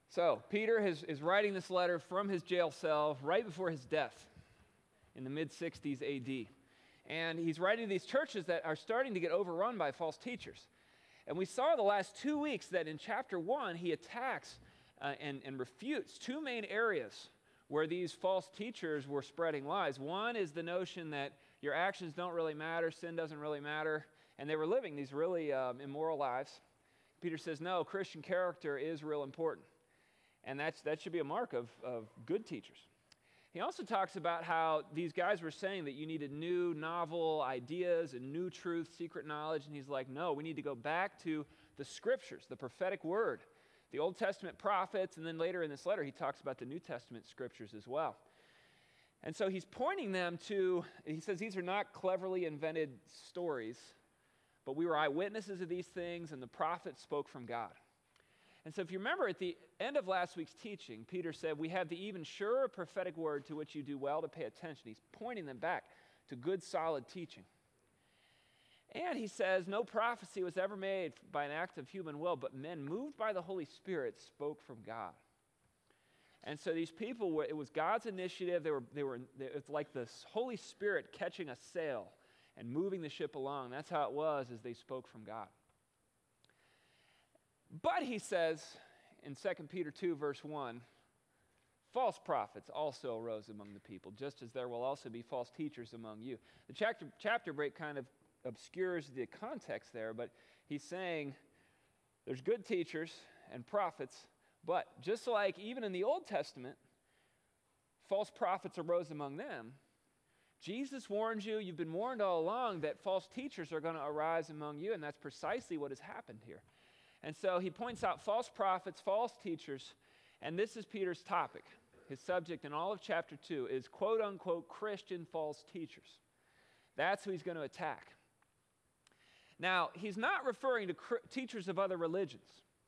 So, Peter is writing this letter from his jail cell right before his death in the mid-60s AD. And he's writing to these churches that are starting to get overrun by false teachers. And we saw the last 2 weeks that in chapter 1, he attacks and refutes two main areas where these false teachers were spreading lies. One is the notion that your actions don't really matter, sin doesn't really matter, and they were living these really immoral lives. Peter says, no, Christian character is real important. And that should be a mark of good teachers. He also talks about how these guys were saying that you needed new, novel ideas and new truth, secret knowledge. And he's like, no, we need to go back to the scriptures, the prophetic word, the Old Testament prophets. And then later in this letter, he talks about the New Testament scriptures as well. And so he's pointing them to, he says these are not cleverly invented stories, but we were eyewitnesses of these things, and the prophets spoke from God. And so if you remember at the end of last week's teaching, Peter said, we have the even surer prophetic word to which you do well to pay attention. He's pointing them back to good, solid teaching. And he says, no prophecy was ever made by an act of human will, but men moved by the Holy Spirit spoke from God. And so these people, it was God's initiative. It's like the Holy Spirit catching a sail and moving the ship along. That's how it was as they spoke from God. But he says in 2 Peter 2, verse 1, false prophets also arose among the people, just as there will also be false teachers among you. The chapter break kind of obscures the context there, but he's saying there's good teachers and prophets, but just like even in the Old Testament, false prophets arose among them, Jesus warns you, you've been warned all along, that false teachers are going to arise among you, and that's precisely what has happened here. And so he points out false prophets, false teachers, and this is Peter's topic. His subject in all of chapter 2 is quote-unquote Christian false teachers. That's who he's going to attack. Now, he's not referring to teachers of other religions.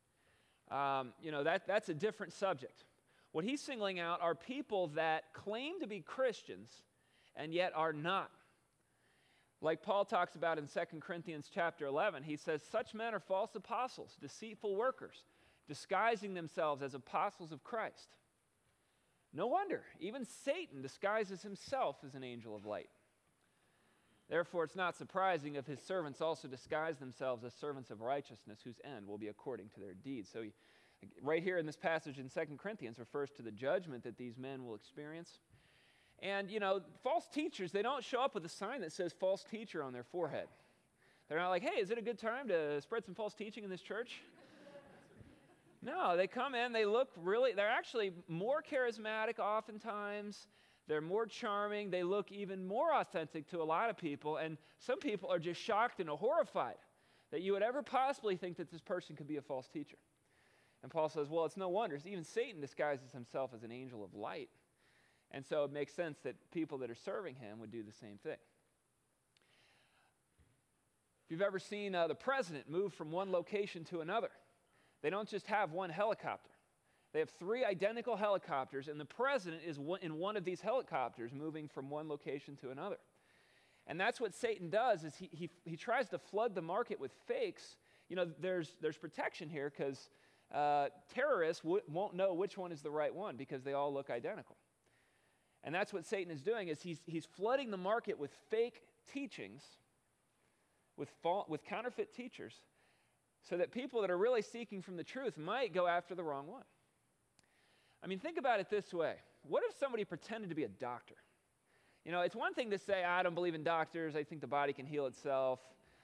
That's a different subject. What he's singling out are people that claim to be Christians and yet are not. Like Paul talks about in 2 Corinthians chapter 11, he says, such men are false apostles, deceitful workers, disguising themselves as apostles of Christ. No wonder, even Satan disguises himself as an angel of light. Therefore, it's not surprising if his servants also disguise themselves as servants of righteousness, whose end will be according to their deeds. So right here in this passage in 2 Corinthians refers to the judgment that these men will experience. And, false teachers, they don't show up with a sign that says false teacher on their forehead. They're not like, hey, is it a good time to spread some false teaching in this church? No, they come in, they're actually more charismatic oftentimes. They're more charming. They look even more authentic to a lot of people. And some people are just shocked and horrified that you would ever possibly think that this person could be a false teacher. And Paul says, well, it's no wonder. Even Satan disguises himself as an angel of light. And so it makes sense that people that are serving him would do the same thing. If you've ever seen the president move from one location to another, they don't just have one helicopter. They have 3 identical helicopters, and the president is in one of these helicopters moving from one location to another. And that's what Satan does, is he tries to flood the market with fakes. There's protection here because terrorists won't know which one is the right one because they all look identical. And that's what Satan is doing, is he's flooding the market with fake teachings, with counterfeit teachers, so that people that are really seeking from the truth might go after the wrong one. I mean, think about it this way. What if somebody pretended to be a doctor? It's one thing to say, I don't believe in doctors, I think the body can heal itself.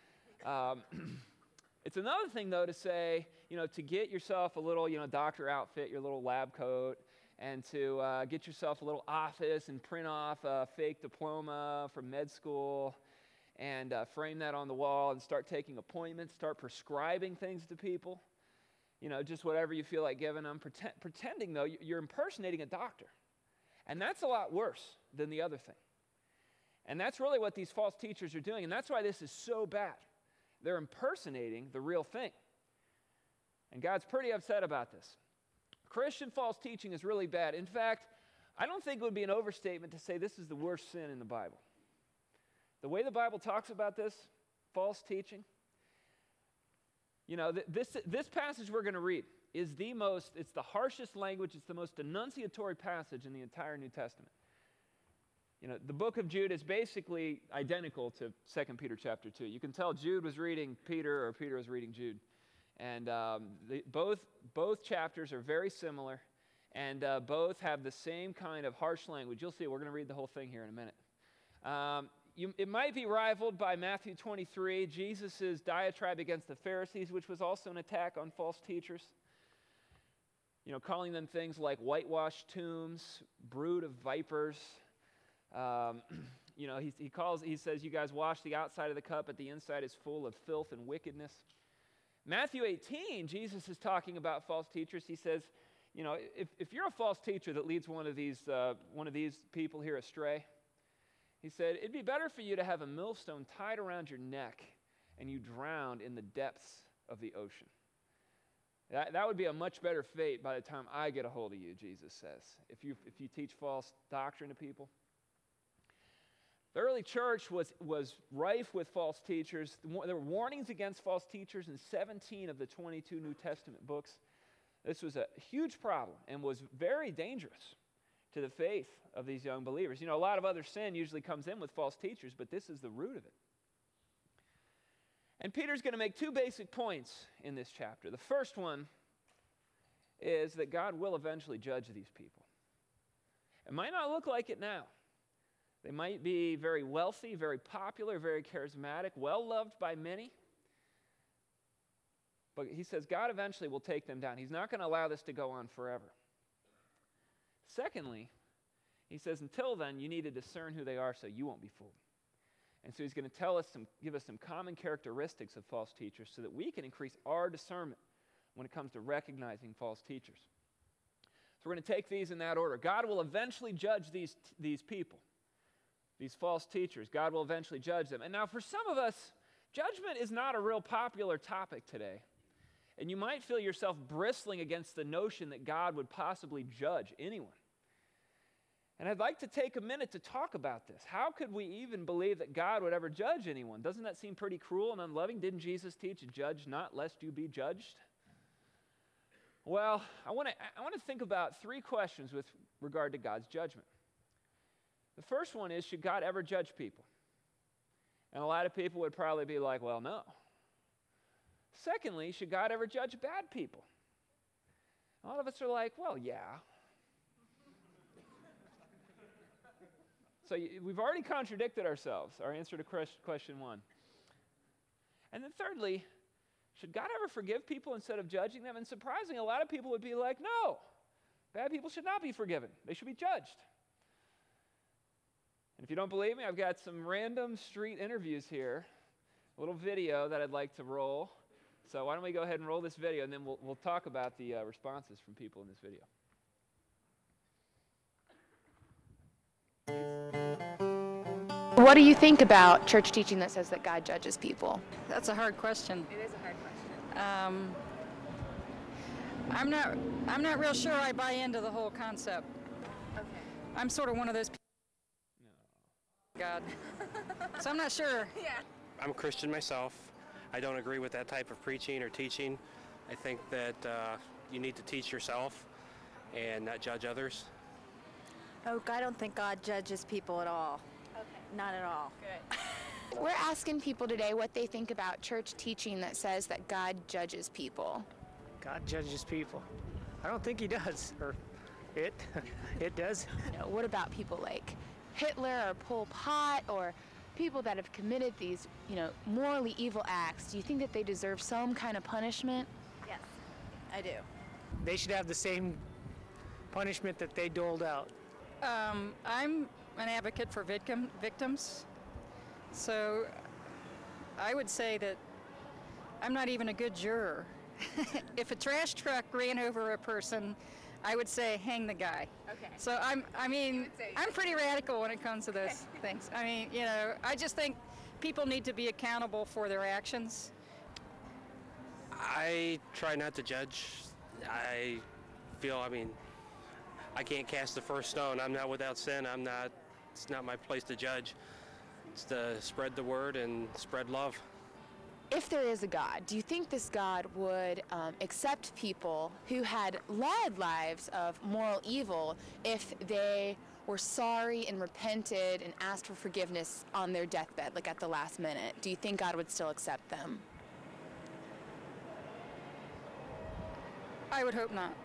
It's another thing, though, to say, to get yourself a little, doctor outfit, your little lab coat, and to get yourself a little office and print off a fake diploma from med school and frame that on the wall and start taking appointments, start prescribing things to people. Just whatever you feel like giving them. Pretending, though, you're impersonating a doctor. And that's a lot worse than the other thing. And that's really what these false teachers are doing. And that's why this is so bad. They're impersonating the real thing. And God's pretty upset about this. Christian false teaching is really bad. In fact, I don't think it would be an overstatement to say this is the worst sin in the Bible. The way the Bible talks about this, false teaching, this passage we're going to read, is it's the harshest language, it's the most denunciatory passage in the entire New Testament. The book of Jude is basically identical to 2 Peter chapter 2. You can tell Jude was reading Peter or Peter was reading Jude. And both chapters are very similar, and both have the same kind of harsh language. You'll see, we're going to read the whole thing here in a minute. It might be rivaled by Matthew 23, Jesus' diatribe against the Pharisees, which was also an attack on false teachers. Calling them things like whitewashed tombs, brood of vipers. He says, you guys wash the outside of the cup, but the inside is full of filth and wickedness. Matthew 18, Jesus is talking about false teachers. He says, if you're a false teacher that leads one of these people here astray, he said, it'd be better for you to have a millstone tied around your neck and you drowned in the depths of the ocean. That would be a much better fate by the time I get a hold of you, Jesus says, if you teach false doctrine to people. The early church was rife with false teachers. There were warnings against false teachers in 17 of the 22 New Testament books. This was a huge problem and was very dangerous to the faith of these young believers. A lot of other sin usually comes in with false teachers, but this is the root of it. And Peter's going to make two basic points in this chapter. The first one is that God will eventually judge these people. It might not look like it now. They might be very wealthy, very popular, very charismatic, well-loved by many. But he says God eventually will take them down. He's not going to allow this to go on forever. Secondly, he says until then, you need to discern who they are so you won't be fooled. And so he's going to give us some common characteristics of false teachers so that we can increase our discernment when it comes to recognizing false teachers. So we're going to take these in that order. God will eventually judge these people, these false teachers. God will eventually judge them. And now for some of us, judgment is not a real popular topic today. And you might feel yourself bristling against the notion that God would possibly judge anyone. And I'd like to take a minute to talk about this. How could we even believe that God would ever judge anyone? Doesn't that seem pretty cruel and unloving? Didn't Jesus teach, judge not lest you be judged? Well, I want to think about three questions with regard to God's judgment. The first one is, should God ever judge people? And a lot of people would probably be like, well, no. Secondly, should God ever judge bad people? A lot of us are like, well, yeah. So we've already contradicted ourselves, our answer to question one. And then thirdly, should God ever forgive people instead of judging them? And surprisingly, a lot of people would be like, no, bad people should not be forgiven. They should be judged. And if you don't believe me, I've got some random street interviews here, a little video that I'd like to roll. So why don't we go ahead and roll this video, and then we'll talk about the responses from people in this video. What do you think about church teaching that says that God judges people? That's a hard question. It is a hard question. I'm not real sure I buy into the whole concept. Okay. I'm sort of one of those people. No. God. So I'm not sure. Yeah. I'm a Christian myself. I don't agree with that type of preaching or teaching. I think that you need to teach yourself and not judge others. Oh, I don't think God judges people at all. Okay. Not at all. Good. We're asking people today what they think about church teaching that says that God judges people. God judges people. I don't think he does, or it does. What about people like Hitler or Pol Pot or people that have committed these, morally evil acts? Do you think that they deserve some kind of punishment? Yes, I do. They should have the same punishment that they doled out. I'm an advocate for victims. So I would say that I'm not even a good juror. If a trash truck ran over a person, I would say hang the guy. Okay. So I'm pretty radical when it comes to those things. I mean, I just think people need to be accountable for their actions. I try not to judge. I feel, I can't cast the first stone. I'm not without sin. It's not my place to judge. It's to spread the word and spread love. if there is a God, do you think this God would accept people who had led lives of moral evil if they were sorry and repented and asked for forgiveness on their deathbed, like at the last minute? Do you think God would still accept them? I would hope not.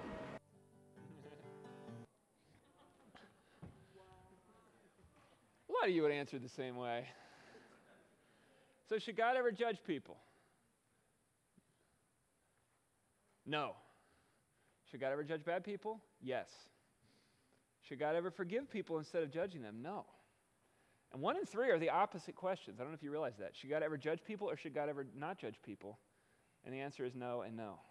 A lot of you would answer the same way. So should God ever judge people? No. Should God ever judge bad people? Yes. Should God ever forgive people instead of judging them? No. And 1 and 3 are the opposite questions. I don't know if you realize that. Should God ever judge people or should God ever not judge people? And the answer is no and no.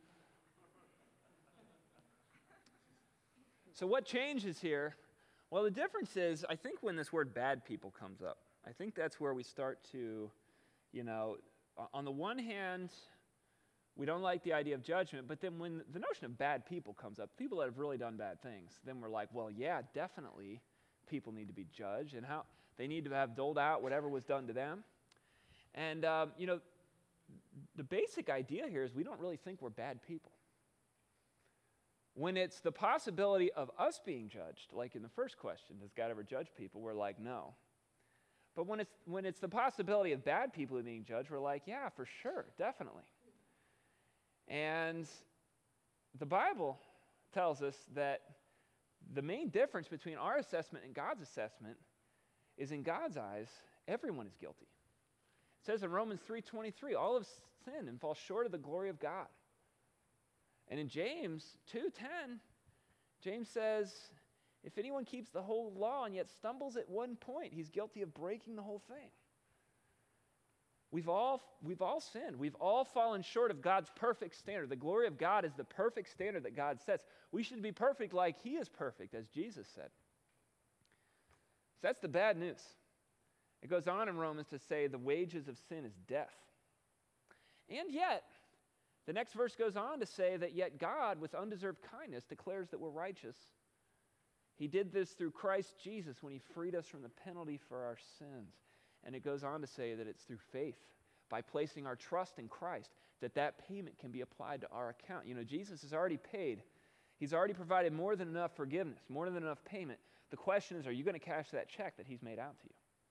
So what changes here? Well, the difference is, I think when this word bad people comes up, I think that's where we start to, on the one hand, we don't like the idea of judgment, but then when the notion of bad people comes up, people that have really done bad things, then we're like, well, yeah, definitely people need to be judged, and how they need to have doled out whatever was done to them. And, the basic idea here is we don't really think we're bad people. When it's the possibility of us being judged, like in the first question, does God ever judge people? We're like, no. But when it's the possibility of bad people being judged, we're like, yeah, for sure, definitely. And the Bible tells us that the main difference between our assessment and God's assessment is in God's eyes, everyone is guilty. It says in Romans 3:23, all have sinned and fall short of the glory of God. And in James 2:10, James says, if anyone keeps the whole law and yet stumbles at one point, he's guilty of breaking the whole thing. We've all sinned. We've all fallen short of God's perfect standard. The glory of God is the perfect standard that God sets. We should be perfect like he is perfect, as Jesus said. So that's the bad news. It goes on in Romans to say the wages of sin is death. And yet, the next verse goes on to say that yet God, with undeserved kindness, declares that we're righteous. He did this through Christ Jesus when he freed us from the penalty for our sins. And it goes on to say that it's through faith, by placing our trust in Christ, that payment can be applied to our account. Jesus has already paid. He's already provided more than enough forgiveness, more than enough payment. The question is, are you going to cash that check that he's made out to you?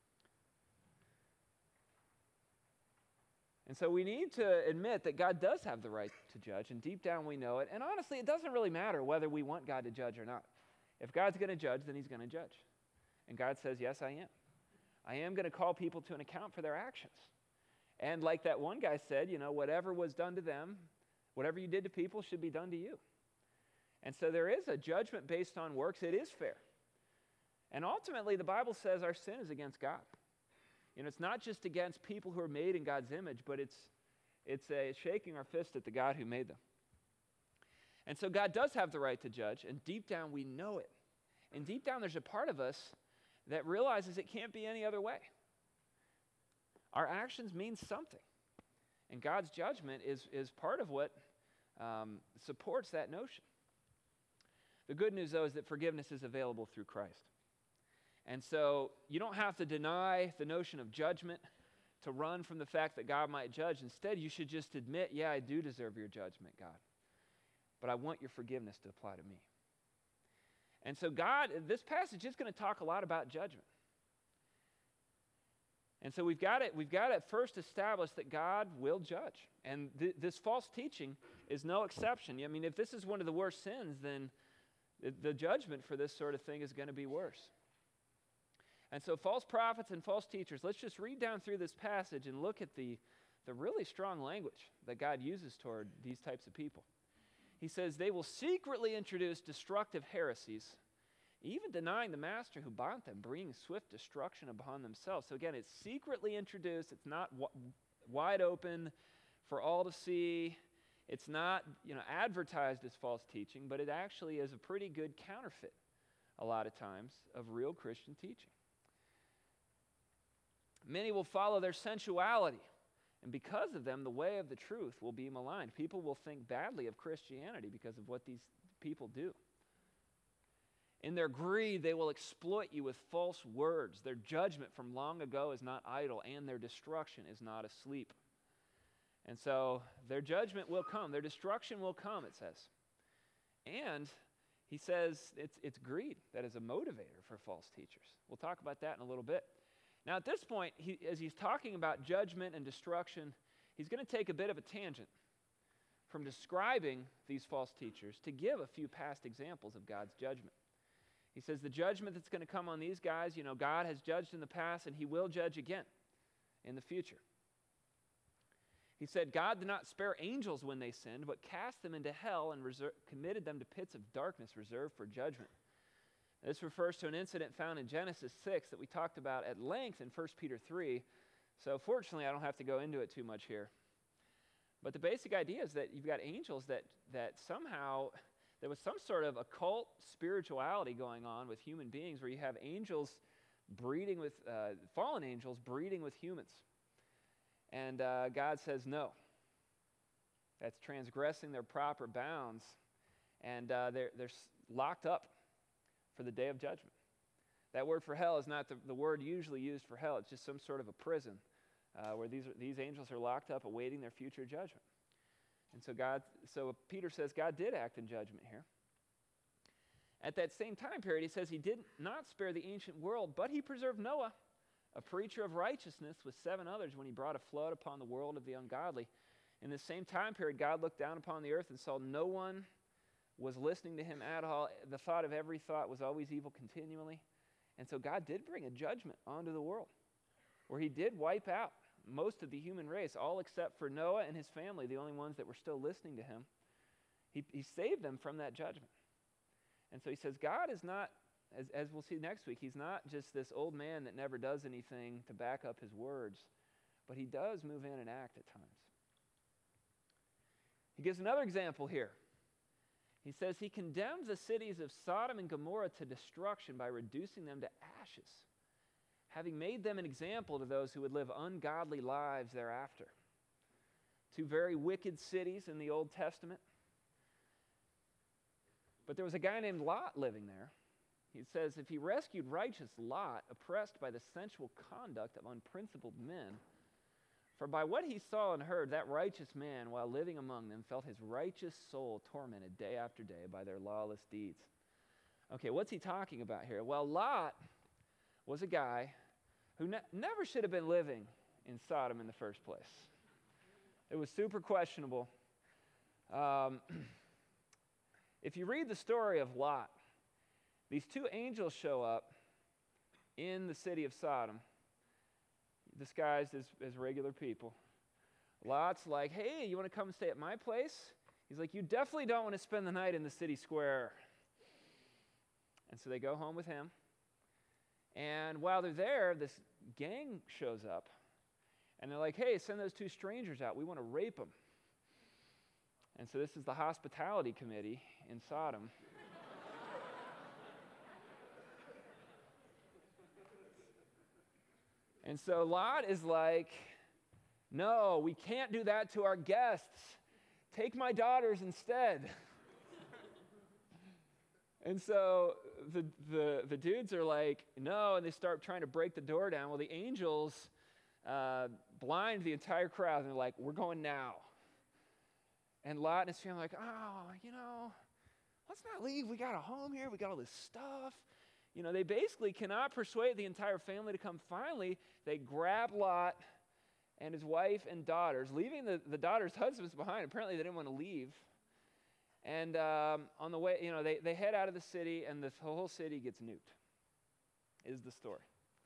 And so we need to admit that God does have the right to judge, and deep down we know it. And honestly, it doesn't really matter whether we want God to judge or not. If God's going to judge, then he's going to judge. And God says, yes, I am. I am going to call people to an account for their actions. And like that one guy said, whatever was done to them, whatever you did to people should be done to you. And so there is a judgment based on works. It is fair. And ultimately, the Bible says our sin is against God. It's not just against people who are made in God's image, but it's a shaking our fist at the God who made them. And so God does have the right to judge, and deep down we know it. And deep down there's a part of us that realizes it can't be any other way. Our actions mean something. And God's judgment is part of what supports that notion. The good news, though, is that forgiveness is available through Christ. And so you don't have to deny the notion of judgment to run from the fact that God might judge. Instead, you should just admit, yeah, I do deserve your judgment, God. But I want your forgiveness to apply to me. And so this passage is going to talk a lot about judgment. And so we've got to first establish that God will judge. And this false teaching is no exception. I mean, if this is one of the worst sins, then the judgment for this sort of thing is going to be worse. And so false prophets and false teachers, let's just read down through this passage and look at the really strong language that God uses toward these types of people. He says, they will secretly introduce destructive heresies, even denying the master who bought them, bringing swift destruction upon themselves. So again, it's secretly introduced. It's not wide open for all to see. It's not advertised as false teaching, but it actually is a pretty good counterfeit a lot of times of real Christian teaching. Many will follow their sensuality, and because of them, the way of the truth will be maligned. People will think badly of Christianity because of what these people do. In their greed, they will exploit you with false words. Their judgment from long ago is not idle, and their destruction is not asleep. And so their judgment will come. Their destruction will come, it says. And he says it's greed that is a motivator for false teachers. We'll talk about that in a little bit. Now, at this point, as he's talking about judgment and destruction, he's going to take a bit of a tangent from describing these false teachers to give a few past examples of God's judgment. He says the judgment that's going to come on these guys, God has judged in the past and he will judge again in the future. He said God did not spare angels when they sinned, but cast them into hell and committed them to pits of darkness reserved for judgment. This refers to an incident found in Genesis 6 that we talked about at length in 1 Peter 3. So fortunately, I don't have to go into it too much here. But the basic idea is that you've got angels that somehow there was some sort of occult spirituality going on with human beings where you have angels breeding with, fallen angels breeding with humans. And God says no. That's transgressing their proper bounds. And they're locked up for the day of judgment. That word for hell is not the word usually used for hell. It's just some sort of a prison where these angels are locked up awaiting their future judgment. And so Peter says God did act in judgment here. At that same time period, he says he did not spare the ancient world, but he preserved Noah, a preacher of righteousness, with 7 others when he brought a flood upon the world of the ungodly. In the same time period, God looked down upon the earth and saw no one was listening to him at all. The thought of every thought was always evil continually. And so God did bring a judgment onto the world where he did wipe out most of the human race, all except for Noah and his family, the only ones that were still listening to him. He saved them from that judgment. And so he says God is not, as we'll see next week, he's not just this old man that never does anything to back up his words, but he does move in and act at times. He gives another example here. He says he condemns the cities of Sodom and Gomorrah to destruction by reducing them to ashes, having made them an example to those who would live ungodly lives thereafter. 2 very wicked cities in the Old Testament. But there was a guy named Lot living there. He says if he rescued righteous Lot, oppressed by the sensual conduct of unprincipled men, for by what he saw and heard, that righteous man, while living among them, felt his righteous soul tormented day after day by their lawless deeds. Okay, what's he talking about here? Well, Lot was a guy who never should have been living in Sodom in the first place. It was super questionable. If you read the story of Lot, these 2 angels show up in the city of Sodom, disguised as regular people. Lot's like, hey, you want to come stay at my place? He's like, you definitely don't want to spend the night in the city square. And so they go home with him. And while they're there, this gang shows up. And they're like, hey, send those 2 strangers out. We want to rape them. And so this is the hospitality committee in Sodom. And so Lot is like, no, we can't do that to our guests. Take my daughters instead. And so the dudes are like, no, and they start trying to break the door down. Well, the angels blind the entire crowd, and they're like, we're going now. And Lot and his family are like, oh, let's not leave. We got a home here. We got all this stuff. They basically cannot persuade the entire family to come. Finally, they grab Lot and his wife and daughters, leaving the daughters' husbands behind. Apparently, they didn't want to leave. And on the way, they head out of the city, and the whole city gets nuked, is the story.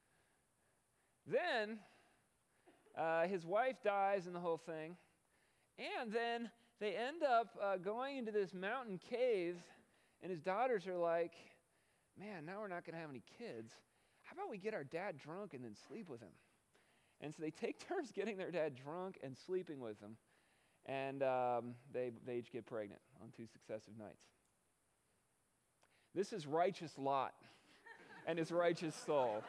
Then, his wife dies in the whole thing. And then they end up going into this mountain cave, and his daughters are like, man, now we're not going to have any kids. How about we get our dad drunk and then sleep with him? And so they take turns getting their dad drunk and sleeping with him. And they each get pregnant on 2 successive nights. This is righteous Lot and his righteous soul.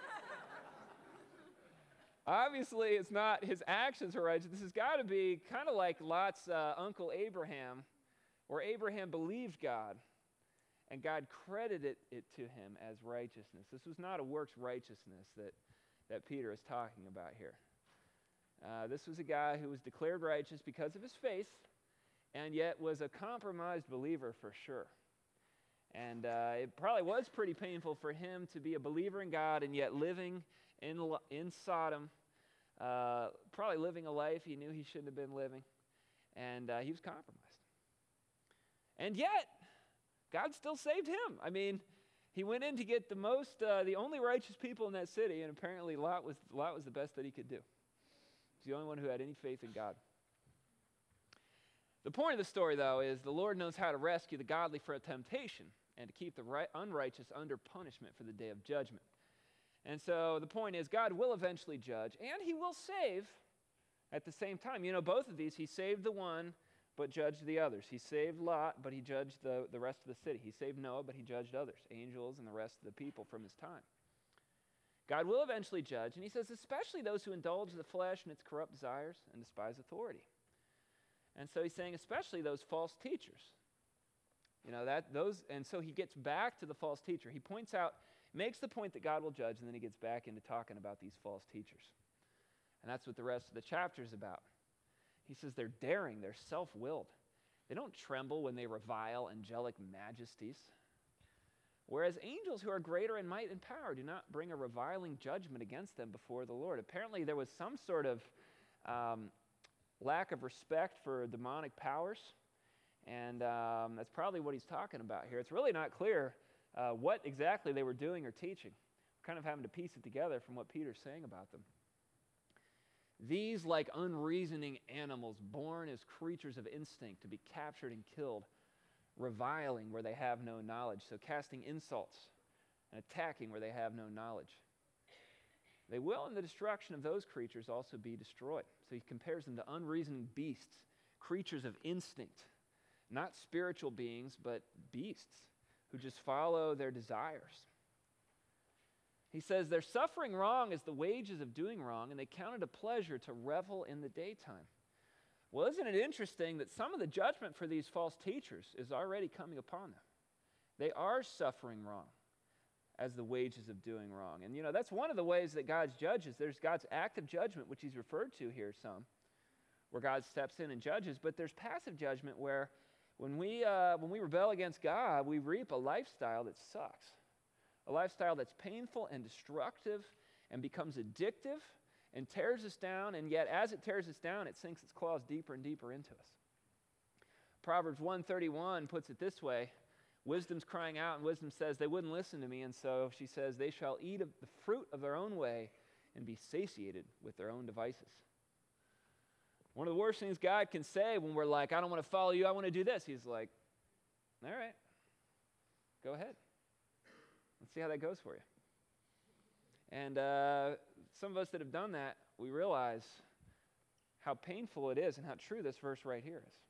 Obviously, it's not his actions are righteous. This has got to be kind of like Lot's uncle Abraham, where Abraham believed God, and God credited it to him as righteousness. This was not a works righteousness that Peter is talking about here. This was a guy who was declared righteous because of his faith, and yet was a compromised believer for sure. And it probably was pretty painful for him to be a believer in God and yet living in Sodom, probably living a life he knew he shouldn't have been living, and he was compromised. And yet, God still saved him. I mean, he went in to get the only righteous people in that city, and apparently Lot was the best that he could do. He's the only one who had any faith in God. The point of the story, though, is the Lord knows how to rescue the godly from temptation and to keep the unrighteous under punishment for the day of judgment. And so the point is, God will eventually judge, and he will save at the same time. You know, both of these, he saved the one, but judged the others. He saved Lot, but he judged the rest of the city. He saved Noah, but he judged others, angels and the rest of the people from his time. God will eventually judge, and he says, especially those who indulge the flesh and its corrupt desires and despise authority. And so he's saying, especially those false teachers. You know, and so he gets back to the false teacher. He points out, makes the point that God will judge, and then he gets back into talking about these false teachers. And that's what the rest of the chapter is about. He says they're daring, they're self-willed. They don't tremble when they revile angelic majesties. Whereas angels who are greater in might and power do not bring a reviling judgment against them before the Lord. Apparently there was some sort of lack of respect for demonic powers, and that's probably what he's talking about here. It's really not clear what exactly they were doing or teaching. We're kind of having to piece it together from what Peter's saying about them. These, like unreasoning animals, born as creatures of instinct to be captured and killed, reviling where they have no knowledge, so casting insults and attacking where they have no knowledge. They will, in the destruction of those creatures, also be destroyed. So he compares them to unreasoning beasts, creatures of instinct, not spiritual beings, but beasts who just follow their desires. He says their suffering wrong is the wages of doing wrong, and they count it a pleasure to revel in the daytime. Well, isn't it interesting that some of the judgment for these false teachers is already coming upon them? They are suffering wrong as the wages of doing wrong. And you know, that's one of the ways that God judges. There's God's active judgment, which he's referred to here some, where God steps in and judges, but there's passive judgment where when we rebel against God, we reap a lifestyle that sucks. A lifestyle that's painful and destructive and becomes addictive and tears us down, and yet as it tears us down, it sinks its claws deeper and deeper into us. Proverbs 1:31 puts it this way: wisdom's crying out, and wisdom says, they wouldn't listen to me, and so she says, they shall eat of the fruit of their own way and be satiated with their own devices. One of the worst things God can say when we're like, I don't want to follow you, I want to do this. He's like, all right, go ahead. Let's see how that goes for you. And some of us that have done that, we realize how painful it is and how true this verse right here is.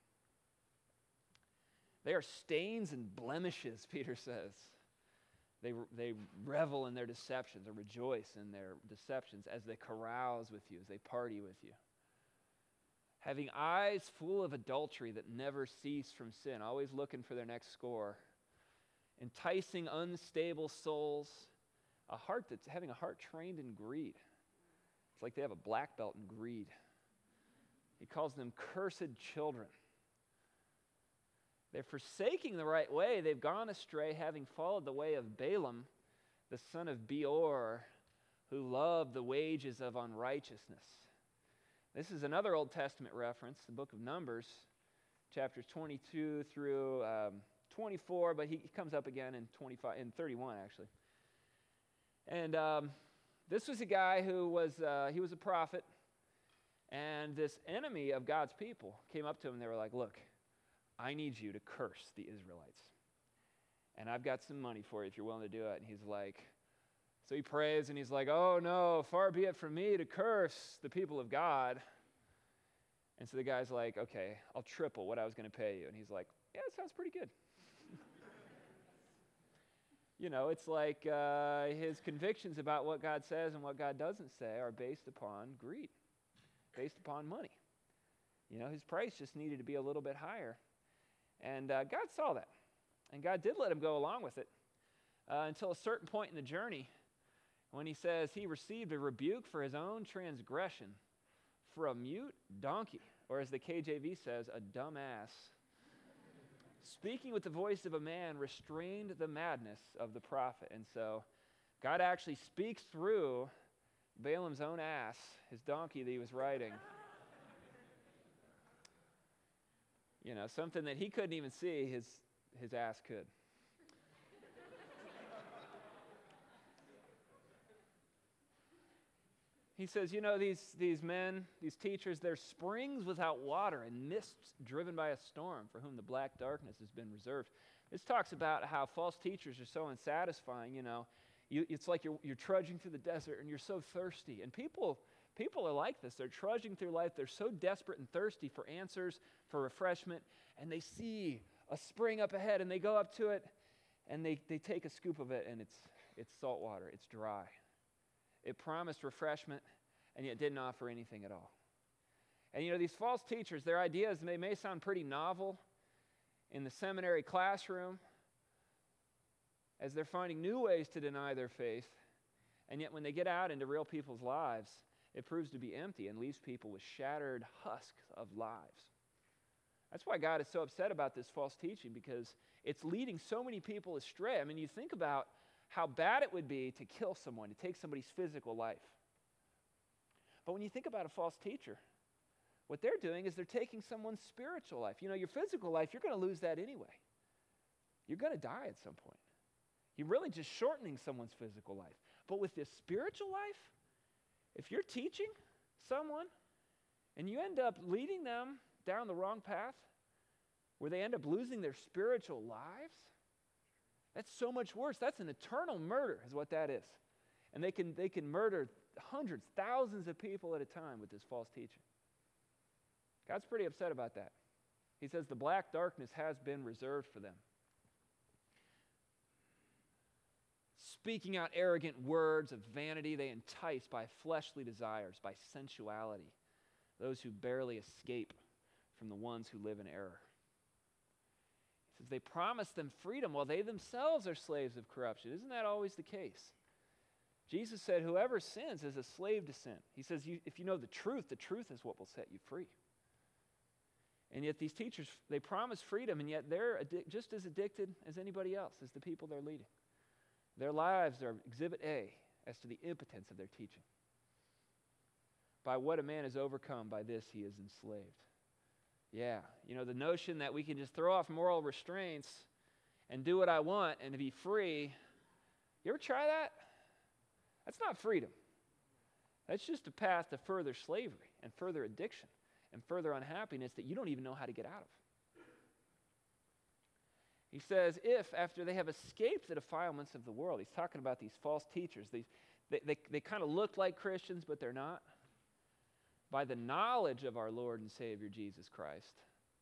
They are stains and blemishes, Peter says. They revel in their deceptions or rejoice in their deceptions as they carouse with you, as they party with you. Having eyes full of adultery that never cease from sin, always looking for their next score. Enticing unstable souls, having a heart trained in greed. It's like they have a black belt in greed. He calls them cursed children. They're forsaking the right way. They've gone astray, having followed the way of Balaam, the son of Beor, who loved the wages of unrighteousness. This is another Old Testament reference, the book of Numbers, chapters 22 through 24, but he comes up again in 31 actually. And this was a guy who was a prophet, and this enemy of God's people came up to him and they were like, look, I need you to curse the Israelites, and I've got some money for you if you're willing to do it. And he's like, so he prays and he's like, oh no, far be it from me to curse the people of God. And so the guy's like, okay, I'll triple what I was going to pay you. And he's like, yeah, that sounds pretty good. You know, it's like his convictions about what God says and what God doesn't say are based upon greed, based upon money. You know, his price just needed to be a little bit higher. And God saw that. And God did let him go along with it until a certain point in the journey when he says he received a rebuke for his own transgression, for a mute donkey, or as the KJV says, a dumb ass, speaking with the voice of a man, restrained the madness of the prophet. And so God actually speaks through Balaam's own ass, his donkey that he was riding. You know, something that he couldn't even see, his ass could. He says, you know, these men, these teachers, they're springs without water and mists driven by a storm for whom the black darkness has been reserved. This talks about how false teachers are so unsatisfying, you know. It's like you're trudging through the desert and you're so thirsty. And people are like this. They're trudging through life. They're so desperate and thirsty for answers, for refreshment, and they see a spring up ahead and they go up to it and they take a scoop of it and it's salt water. It's dry. It promised refreshment, and yet didn't offer anything at all. And you know, these false teachers, their ideas, they may sound pretty novel in the seminary classroom as they're finding new ways to deny their faith, and yet when they get out into real people's lives, it proves to be empty and leaves people with shattered husks of lives. That's why God is so upset about this false teaching, because it's leading so many people astray. I mean, you think about how bad it would be to kill someone, to take somebody's physical life. But when you think about a false teacher, what they're doing is they're taking someone's spiritual life. You know, your physical life, you're going to lose that anyway. You're going to die at some point. You're really just shortening someone's physical life. But with this spiritual life, if you're teaching someone and you end up leading them down the wrong path, where they end up losing their spiritual lives, that's so much worse. That's an eternal murder is what that is. And they can murder hundreds, thousands of people at a time with this false teaching. God's pretty upset about that. He says the black darkness has been reserved for them. Speaking out arrogant words of vanity, they entice by fleshly desires, by sensuality, those who barely escape from the ones who live in error. He says they promise them freedom while they themselves are slaves of corruption. Isn't that always the case? Jesus said, whoever sins is a slave to sin. He says, if you know the truth is what will set you free. And yet these teachers, they promise freedom, and yet they're just as addicted as anybody else, as the people they're leading. Their lives are exhibit A as to the impotence of their teaching. By what a man is overcome, by this he is enslaved. Yeah, you know, the notion that we can just throw off moral restraints and do what I want and to be free, you ever try that? That's not freedom. That's just a path to further slavery and further addiction and further unhappiness that you don't even know how to get out of. He says, if after they have escaped the defilements of the world, he's talking about these false teachers, they kind of look like Christians, but they're not, by the knowledge of our Lord and Savior Jesus Christ,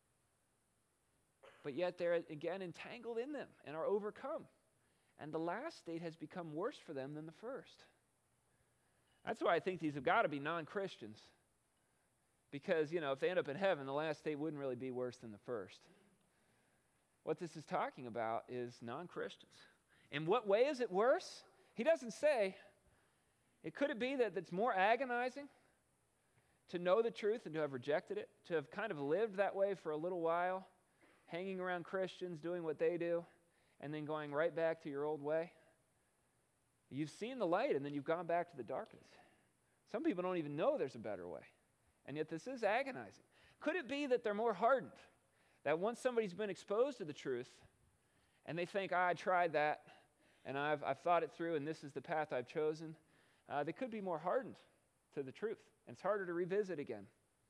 but yet they're again entangled in them and are overcome. And the last state has become worse for them than the first. That's why I think these have got to be non-Christians. Because, you know, if they end up in heaven, the last state wouldn't really be worse than the first. What this is talking about is non-Christians. In what way is it worse? He doesn't say. Could it be that it's more agonizing to know the truth and to have rejected it, to have kind of lived that way for a little while, hanging around Christians, doing what they do, and then going right back to your old way? You've seen the light, and then you've gone back to the darkness. Some people don't even know there's a better way, and yet this is agonizing. Could it be that they're more hardened, that once somebody's been exposed to the truth, and they think, I tried that, and I've thought it through, and this is the path I've chosen, they could be more hardened to the truth, and it's harder to revisit again.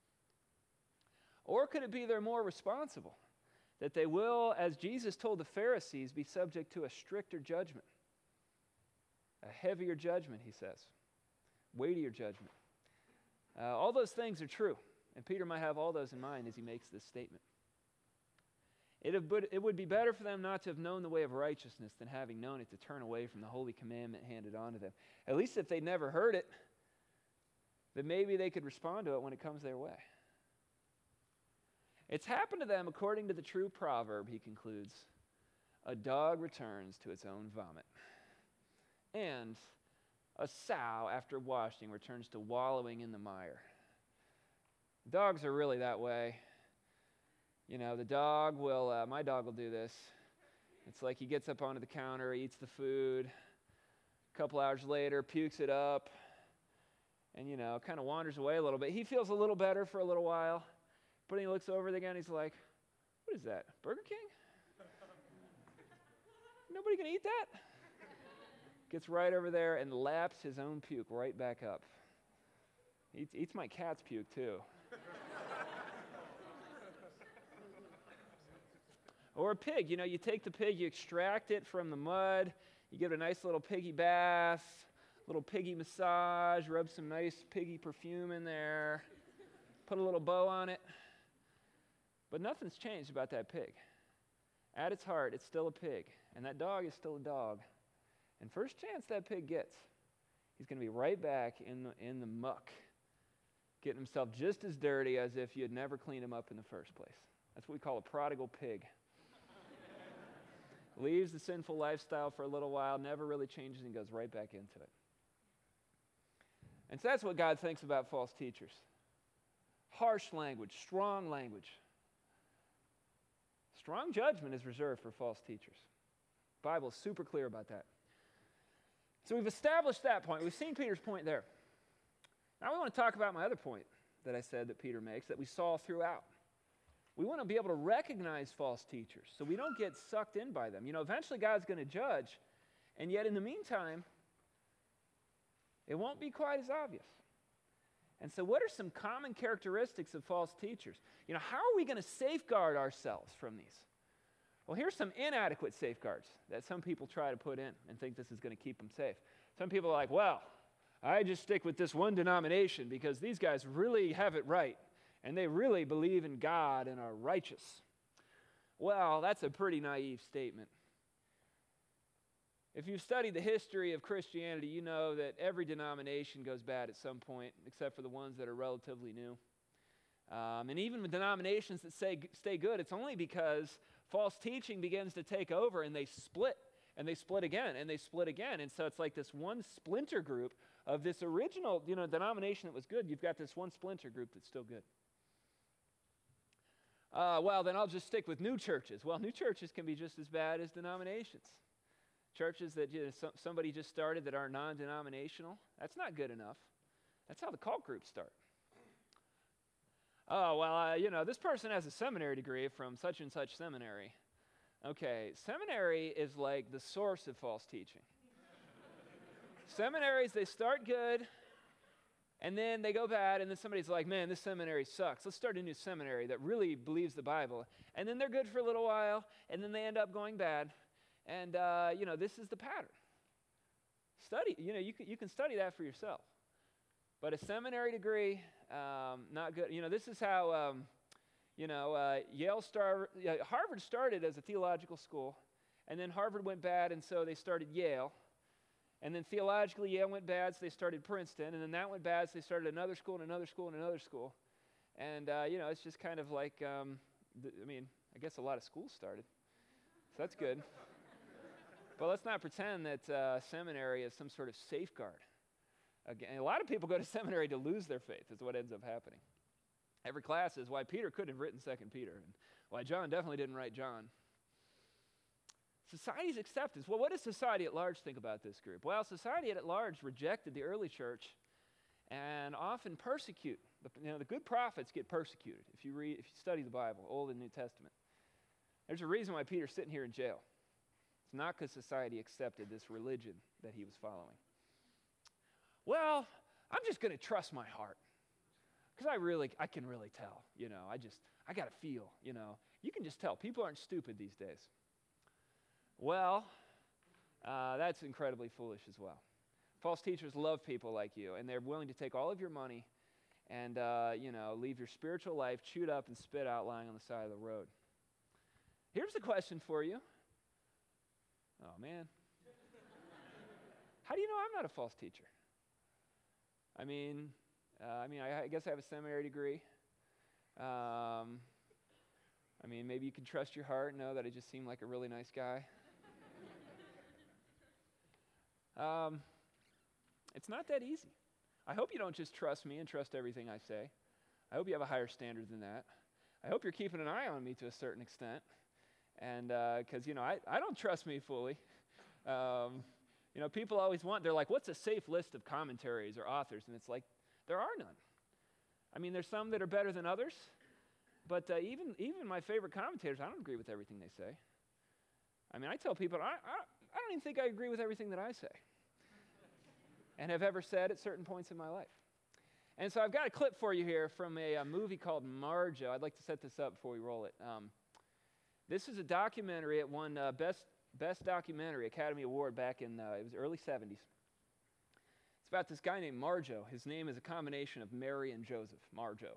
Or could it be they're more responsible, that they will, as Jesus told the Pharisees, be subject to a stricter judgment, a heavier judgment, he says, weightier judgment. All those things are true, and Peter might have all those in mind as he makes this statement. It would be better for them not to have known the way of righteousness than having known it to turn away from the holy commandment handed on to them. At least if they never heard it, then maybe they could respond to it when it comes their way. It's happened to them according to the true proverb, he concludes. A dog returns to its own vomit, and a sow after washing returns to wallowing in the mire. Dogs are really that way. The dog will, my dog will do this. It's like he gets up onto the counter, eats the food, a couple hours later, pukes it up, and, kind of wanders away a little bit. He feels a little better for a little while, but when he looks over again, he's like, what is that, Burger King? Nobody gonna eat that? Gets right over there and laps his own puke right back up. Eats my cat's puke, too. Or a pig, you take the pig, you extract it from the mud, you give it a nice little piggy bath, little piggy massage, rub some nice piggy perfume in there, put a little bow on it. But nothing's changed about that pig. At its heart, it's still a pig, and that dog is still a dog. And first chance that pig gets, he's going to be right back in the muck, getting himself just as dirty as if you had never cleaned him up in the first place. That's what we call a prodigal pig. Leaves the sinful lifestyle for a little while, never really changes, and goes right back into it. And so that's what God thinks about false teachers. Harsh language, strong language. Strong judgment is reserved for false teachers. The Bible is super clear about that. So we've established that point. We've seen Peter's point there. Now we want to talk about my other point that I said that Peter makes that we saw throughout. We want to be able to recognize false teachers so we don't get sucked in by them. Eventually God's going to judge, and yet in the meantime, it won't be quite as obvious. And so what are some common characteristics of false teachers? How are we going to safeguard ourselves from these? Well, here's some inadequate safeguards that some people try to put in and think this is going to keep them safe. Some people are like, well, I just stick with this one denomination because these guys really have it right, and they really believe in God and are righteous. Well, that's a pretty naive statement. If you've studied the history of Christianity, you know that every denomination goes bad at some point, except for the ones that are relatively new. And even with denominations that stay good, it's only because false teaching begins to take over and they split, and they split again, and they split again. And so it's like this one splinter group of this original denomination that was good. You've got this one splinter group that's still good. Well, then I'll just stick with new churches. Well, new churches can be just as bad as denominations. Churches that somebody just started that are non-denominational, that's not good enough. That's how the cult groups start. Oh, well, this person has a seminary degree from such and such seminary. Okay, seminary is like the source of false teaching. Seminaries, they start good, and then they go bad, and then somebody's like, man, this seminary sucks. Let's start a new seminary that really believes the Bible. And then they're good for a little while, and then they end up going bad. And, this is the pattern. Study, you can study that for yourself. But a seminary degree, not good. This is how, Harvard started as a theological school, and then Harvard went bad, and so they started Yale. And then theologically, Yale went bad, so they started Princeton. And then that went bad, so they started another school and another school and another school. And, it's just kind of like, I guess a lot of schools started. So that's good. But let's not pretend that seminary is some sort of safeguard. Again, a lot of people go to seminary to lose their faith is what ends up happening. Every class is why Peter couldn't have written 2 Peter, and why John definitely didn't write John. Society's acceptance. Well, what does society at large think about this group? Well, society at large rejected the early church and often persecute. The good prophets get persecuted if you study the Bible, Old and New Testament. There's a reason why Peter's sitting here in jail. It's not because society accepted this religion that he was following. Well, I'm just going to trust my heart because I can really tell. I got to feel. You can just tell. People aren't stupid these days. Well, that's incredibly foolish as well. False teachers love people like you, and they're willing to take all of your money and, leave your spiritual life chewed up and spit out lying on the side of the road. Here's the question for you. Oh, man. How do you know I'm not a false teacher? I guess I have a seminary degree. Maybe you can trust your heart and know that I just seem like a really nice guy. It's not that easy. I hope you don't just trust me and trust everything I say. I hope you have a higher standard than that. I hope you're keeping an eye on me to a certain extent. And because, I don't trust me fully. People always they're like, what's a safe list of commentaries or authors? And it's like, there are none. I mean, there's some that are better than others. But even my favorite commentators, I don't agree with everything they say. I mean, I tell people, I don't even think I agree with everything that I say and have ever said at certain points in my life. And so I've got a clip for you here from a movie called Marjo. I'd like to set this up before we roll it. This is a documentary. It won Best Documentary Academy Award back in it was early 70s. It's about this guy named Marjo. His name is a combination of Mary and Joseph, Marjo.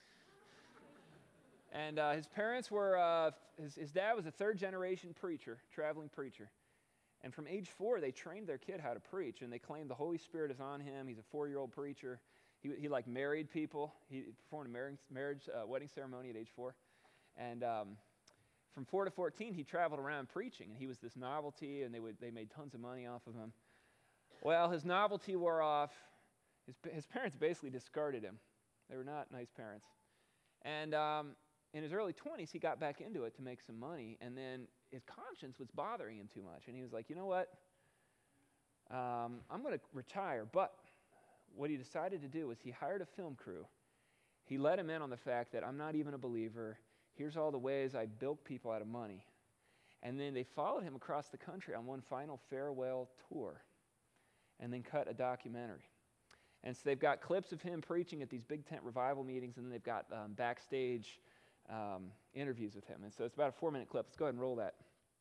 And his parents were, his dad was a third-generation preacher, traveling preacher. And from age 4, they trained their kid how to preach, and they claimed the Holy Spirit is on him. He's a 4-year-old preacher. He married people. He performed a wedding ceremony at age 4. And from 4 to 14, he traveled around preaching, and he was this novelty, and they made tons of money off of him. Well, his novelty wore off. His parents basically discarded him. They were not nice parents. And in his early 20s, he got back into it to make some money, and then his conscience was bothering him too much. And he was like, you know what? I'm going to retire, but what he decided to do was he hired a film crew. He let him in on the fact that I'm not even a believer. Here's all the ways I bilk people out of money. And then they followed him across the country on one final farewell tour and then cut a documentary. And so they've got clips of him preaching at these big tent revival meetings, and then they've got backstage interviews with him. And so it's about a 4-minute clip. Let's go ahead and roll that.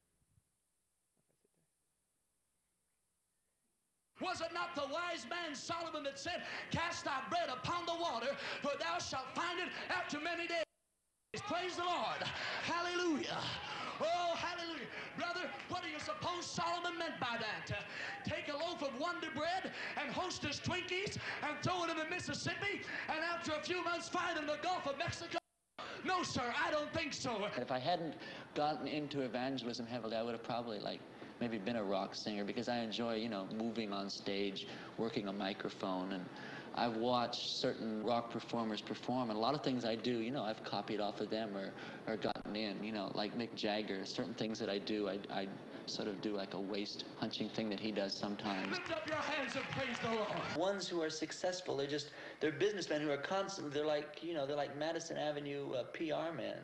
Was it not the wise man Solomon that said, cast thy bread upon the water, for thou shalt find it after many days? Praise the Lord. Hallelujah. Oh, hallelujah. Brother, what do you suppose Solomon meant by that? Take a loaf of Wonder Bread and Hostess Twinkies and throw it in the Mississippi, and after a few months find it in the Gulf of Mexico? No, sir, I don't think so. If I hadn't gotten into evangelism heavily, I would have probably maybe been a rock singer, because I enjoy, moving on stage, working a microphone, and I've watched certain rock performers perform, and a lot of things I do, I've copied off of them or gotten in, like Mick Jagger. Certain things that I do, I sort of do like a waist punching thing that he does sometimes. Lift up your hands and praise the Lord. Ones who are successful, they're businessmen who are constantly, they're like Madison Avenue PR men.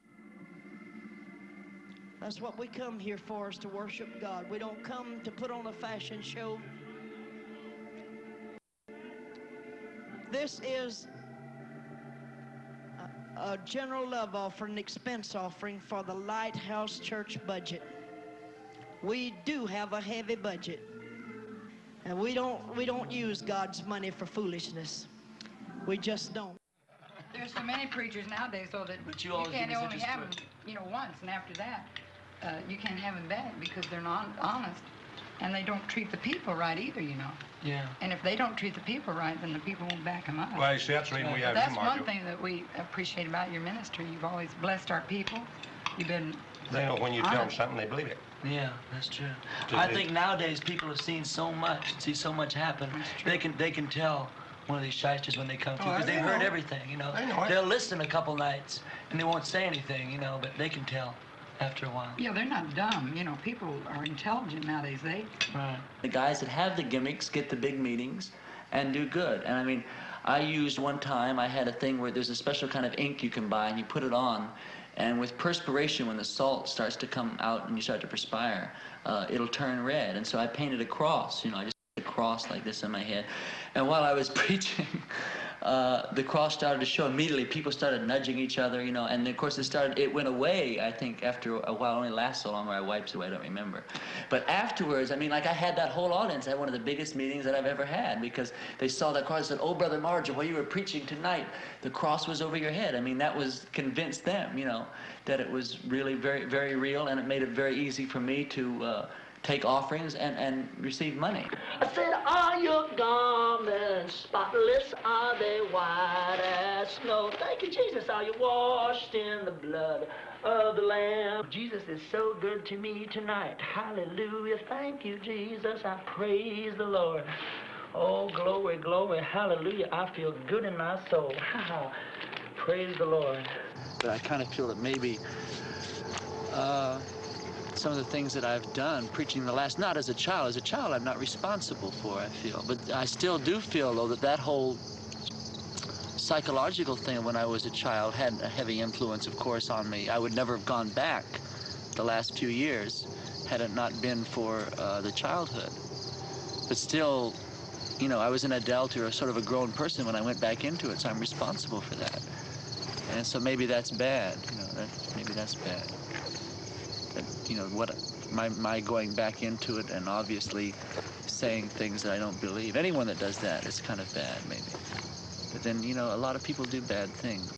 That's what we come here for, is to worship God. We don't come to put on a fashion show. This is a general love offering, expense offering for the Lighthouse Church budget. We do have a heavy budget, and we don't use God's money for foolishness. We just don't. There's so many preachers nowadays, so that you can't only have them, once, and after that, you can't have them back because they're not honest, and they don't treat the people right either, Yeah. And if they don't treat the people right, then the people won't back them up. Well, you see, that's the reason we have That's you, Marjo. one thing that we appreciate about your ministry. You've always blessed our people. You've been They know when you tell them something, they believe it. Yeah, that's true. I think nowadays people have seen so much, see so much happen. They can tell one of these shysters when they come through, because they've heard everything, They'll listen a couple nights and they won't say anything, but they can tell after a while. Yeah, they're not dumb. People are intelligent nowadays. Right. The guys that have the gimmicks get the big meetings and do good. And I used one time, I had a thing where there's a special kind of ink you can buy, and you put it on, and with perspiration, when the salt starts to come out and you start to perspire, it'll turn red. And so I painted a cross, I just put a cross like this in my head. And while I was preaching, the cross started to show immediately. People started nudging each other, and of course it went away, I think, after a while. It only lasts so long, or I wiped away, I don't remember. But afterwards, I had that whole audience. I had one of the biggest meetings that I've ever had, because they saw that cross and said, "Oh, Brother Marjo, while you were preaching tonight, the cross was over your head." That was convinced them, that it was really very, very real, and it made it very easy for me to take offerings and receive money. I said, "Are your garments spotless? Are they white as snow? Thank you, Jesus. Are you washed in the blood of the Lamb?" Jesus is so good to me tonight. Hallelujah. Thank you, Jesus. I praise the Lord. Oh, glory, glory, hallelujah. I feel good in my soul. Praise the Lord. But I kind of feel that maybe some of the things that I've done, preaching the last, not as a child I'm not responsible for, I feel. But I still do feel, though, that whole psychological thing when I was a child had a heavy influence, of course, on me. I would never have gone back the last few years had it not been for the childhood. But still, you know, I was an adult or a sort of a grown person when I went back into it, so I'm responsible for that. And so maybe that's bad, you know, maybe that's bad. That, you know, my going back into it and obviously saying things that I don't believe. Anyone that does that is kind of bad, maybe. But then, you know, a lot of people do bad things.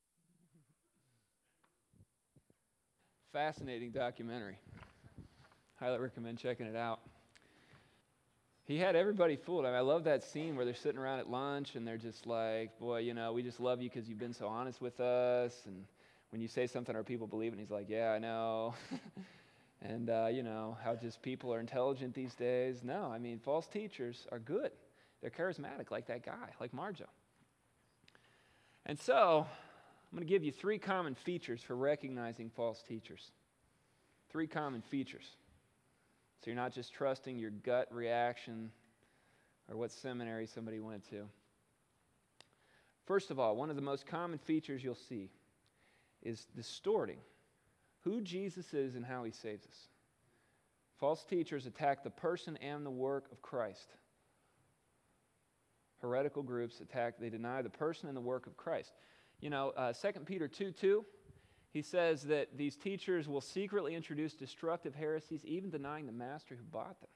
Fascinating documentary. Highly recommend checking it out. He had everybody fooled. I love that scene where they're sitting around at lunch and they're just like, boy, you know, we just love you because you've been so honest with us. And when you say something, our people believe it. And he's like, yeah, I know. And, you know, how just people are intelligent these days. No, I mean, false teachers are good. They're charismatic, like that guy, like Marjo. And so, I'm going to give you 3 common features for recognizing false teachers. 3 common features. So you're not just trusting your gut reaction or what seminary somebody went to. First of all, one of the most common features you'll see is distorting who Jesus is and how he saves us. False teachers attack the person and the work of Christ. Heretical groups they deny the person and the work of Christ. You know, 2 Peter 2:2, he says that these teachers will secretly introduce destructive heresies, even denying the master who bought them.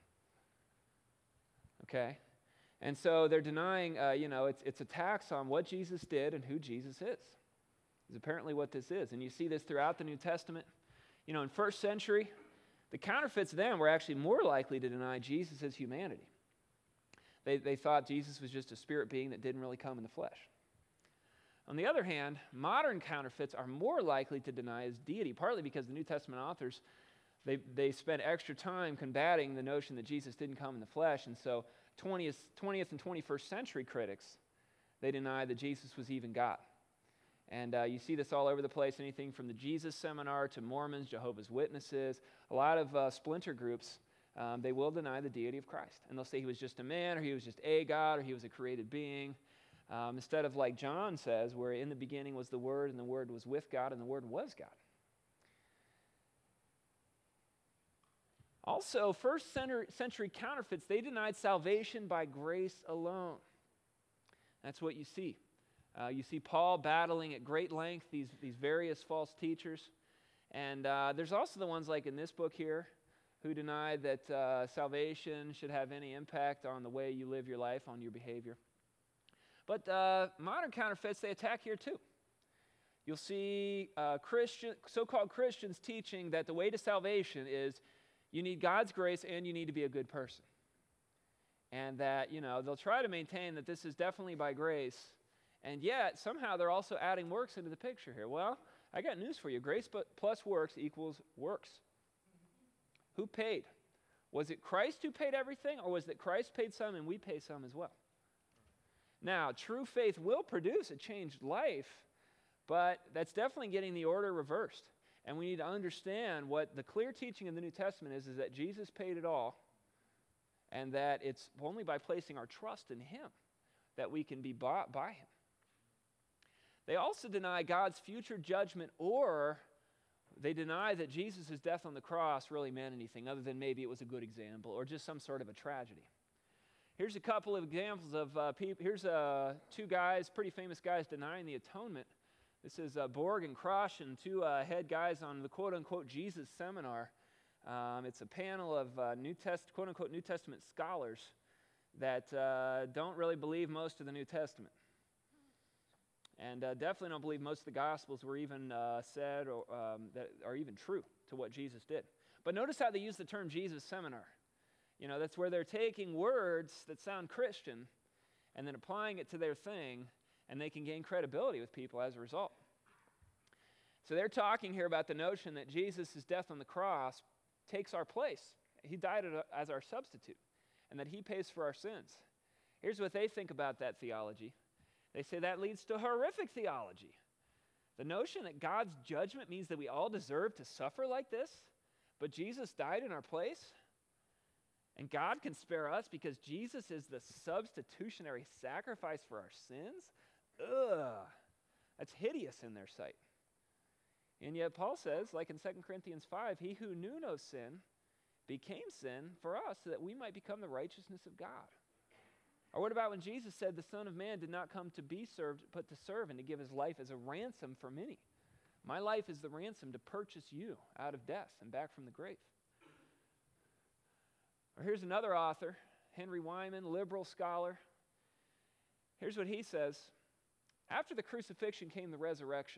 Okay? And so they're denying, you know, it's attacks on what Jesus did and who Jesus is apparently what this is. And you see this throughout the New Testament. You know, in first century, the counterfeits then were actually more likely to deny Jesus' humanity. They thought Jesus was just a spirit being that didn't really come in the flesh. On the other hand, modern counterfeits are more likely to deny his deity, partly because the New Testament authors, they spent extra time combating the notion that Jesus didn't come in the flesh, and so 20th and 21st century critics, they deny that Jesus was even God. And you see this all over the place, anything from the Jesus Seminar to Mormons, Jehovah's Witnesses, a lot of splinter groups, they will deny the deity of Christ. And they'll say he was just a man, or he was just a God, or he was a created being. Instead of like John says, where in the beginning was the Word, and the Word was with God, and the Word was God. Also, first century counterfeits, they denied salvation by grace alone. That's what you see. You see Paul battling at great length these various false teachers. And there's also the ones like in this book here who deny that salvation should have any impact on the way you live your life, on your behavior. But modern counterfeits, they attack here too. You'll see so-called Christians teaching that the way to salvation is you need God's grace and you need to be a good person. And that, you know, they'll try to maintain that this is definitely by grace, and yet somehow they're also adding works into the picture here. Well, I got news for you. Grace plus works equals works. Who paid? Was it Christ who paid everything, or was it Christ paid some and we pay some as well? Now, true faith will produce a changed life, but that's definitely getting the order reversed. And we need to understand what the clear teaching of the New Testament is that Jesus paid it all, and that it's only by placing our trust in him that we can be bought by him. They also deny God's future judgment, or they deny that Jesus' death on the cross really meant anything other than maybe it was a good example or just some sort of a tragedy. Here's a couple of examples of people. Here's 2 guys, pretty famous guys, denying the atonement. This is Borg and Krosh, and 2 head guys on the quote-unquote Jesus Seminar. It's a panel of quote-unquote New Testament scholars that don't really believe most of the New Testament. And definitely don't believe most of the Gospels were even said or that are even true to what Jesus did. But notice how they use the term Jesus Seminar. You know, that's where they're taking words that sound Christian and then applying it to their thing, and they can gain credibility with people as a result. So they're talking here about the notion that Jesus' death on the cross takes our place. He died as our substitute, and that he pays for our sins. Here's what they think about that theology. They say that leads to horrific theology. The notion that God's judgment means that we all deserve to suffer like this, but Jesus died in our place, and God can spare us because Jesus is the substitutionary sacrifice for our sins? Ugh, that's hideous in their sight. And yet Paul says, like in 2 Corinthians 5, he who knew no sin became sin for us so that we might become the righteousness of God. Or what about when Jesus said the Son of Man did not come to be served, but to serve and to give his life as a ransom for many? My life is the ransom to purchase you out of death and back from the grave. Or here's another author, Henry Wyman, liberal scholar. Here's what he says. After the crucifixion came the resurrection.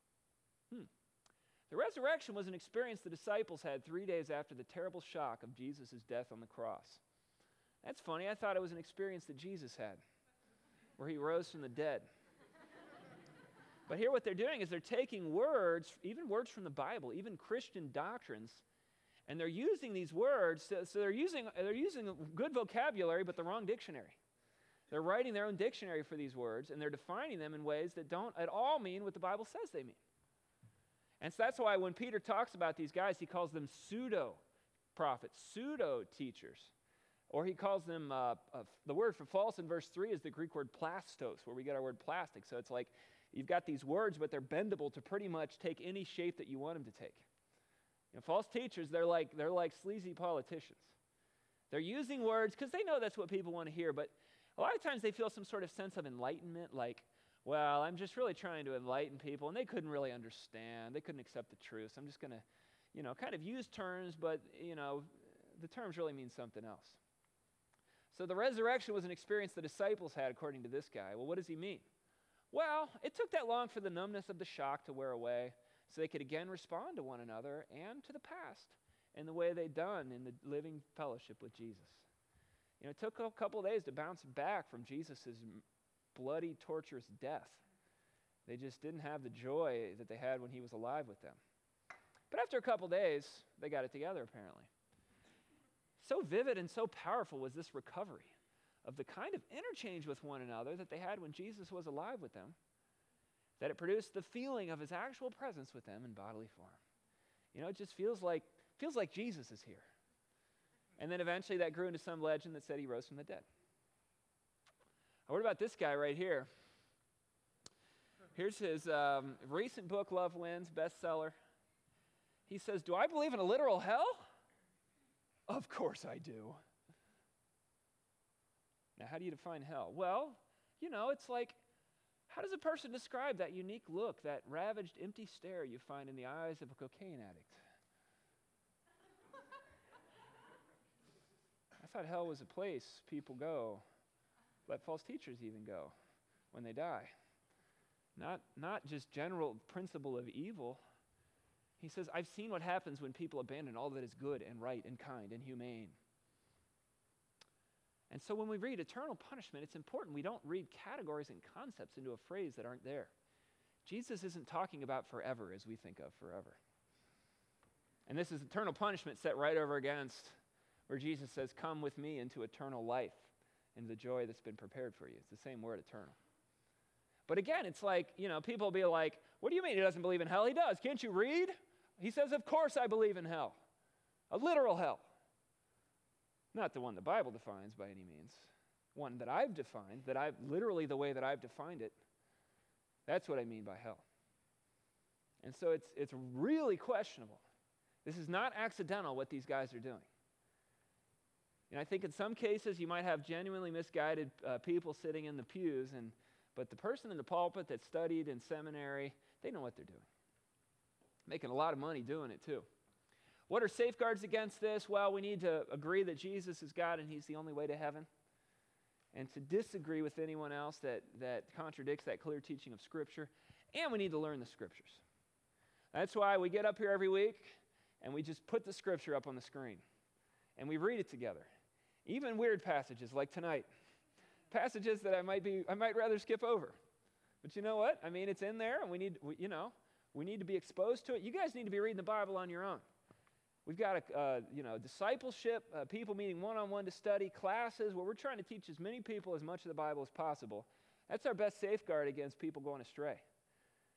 The resurrection was an experience the disciples had 3 days after the terrible shock of Jesus' death on the cross. That's funny. I thought it was an experience that Jesus had, where he rose from the dead. But here what they're doing is they're taking words, even words from the Bible, even Christian doctrines, and they're using these words, so they're using good vocabulary, but the wrong dictionary. They're writing their own dictionary for these words, and they're defining them in ways that don't at all mean what the Bible says they mean. And so that's why when Peter talks about these guys, he calls them pseudo-prophets, pseudo-teachers. Or he calls them, the word for false in verse 3 is the Greek word plastos, where we get our word plastic. So it's like you've got these words, but they're bendable to pretty much take any shape that you want them to take. You know, false teachers, they're like sleazy politicians. They're using words because they know that's what people want to hear, but a lot of times they feel some sort of sense of enlightenment, like, well, I'm just really trying to enlighten people, and they couldn't really understand. They couldn't accept the truth. So I'm just going to, kind of use terms, but, the terms really mean something else. So the resurrection was an experience the disciples had, according to this guy. Well, what does he mean? Well, it took that long for the numbness of the shock to wear away so they could again respond to one another and to the past in the way they'd done in the living fellowship with Jesus. It took a couple of days to bounce back from Jesus' bloody, torturous death. They just didn't have the joy that they had when he was alive with them. But after a couple of days, they got it together, apparently. So vivid and so powerful was this recovery of the kind of interchange with one another that they had when Jesus was alive with them, that it produced the feeling of his actual presence with them in bodily form. It just feels like Jesus is here. And then eventually that grew into some legend that said he rose from the dead. What about this guy right here? Here's his recent book, Love Wins, bestseller. He says, do I believe in a literal hell? Of course I do. Now, how do you define hell? Well, it's like, how does a person describe that unique look, that ravaged, empty stare you find in the eyes of a cocaine addict? I thought hell was a place people go, let false teachers even go when they die. Not just general principle of evil. He says, I've seen what happens when people abandon all that is good and right and kind and humane. And so when we read eternal punishment, it's important we don't read categories and concepts into a phrase that aren't there. Jesus isn't talking about forever as we think of forever. And this is eternal punishment set right over against where Jesus says, come with me into eternal life and the joy that's been prepared for you. It's the same word, eternal. But again, it's like, people will be like, what do you mean he doesn't believe in hell? He does. Can't you read? He says, of course I believe in hell. A literal hell. Not the one the Bible defines by any means. One that I've defined, literally the way that I've defined it. That's what I mean by hell. And so it's really questionable. This is not accidental what these guys are doing. And I think in some cases you might have genuinely misguided people sitting in the pews, but the person in the pulpit that studied in seminary, they know what they're doing. Making a lot of money doing it too. What are safeguards against this? Well, we need to agree that Jesus is God and he's the only way to heaven. And to disagree with anyone else that contradicts that clear teaching of Scripture. And we need to learn the Scriptures. That's why we get up here every week and we just put the Scripture up on the screen. And we read it together. Even weird passages like tonight. Passages that I might rather skip over. But you know what? I mean, it's in there and we need to be exposed to it. You guys need to be reading the Bible on your own. We've got discipleship, people meeting one-on-one to study, classes where we're trying to teach as many people as much of the Bible as possible. That's our best safeguard against people going astray.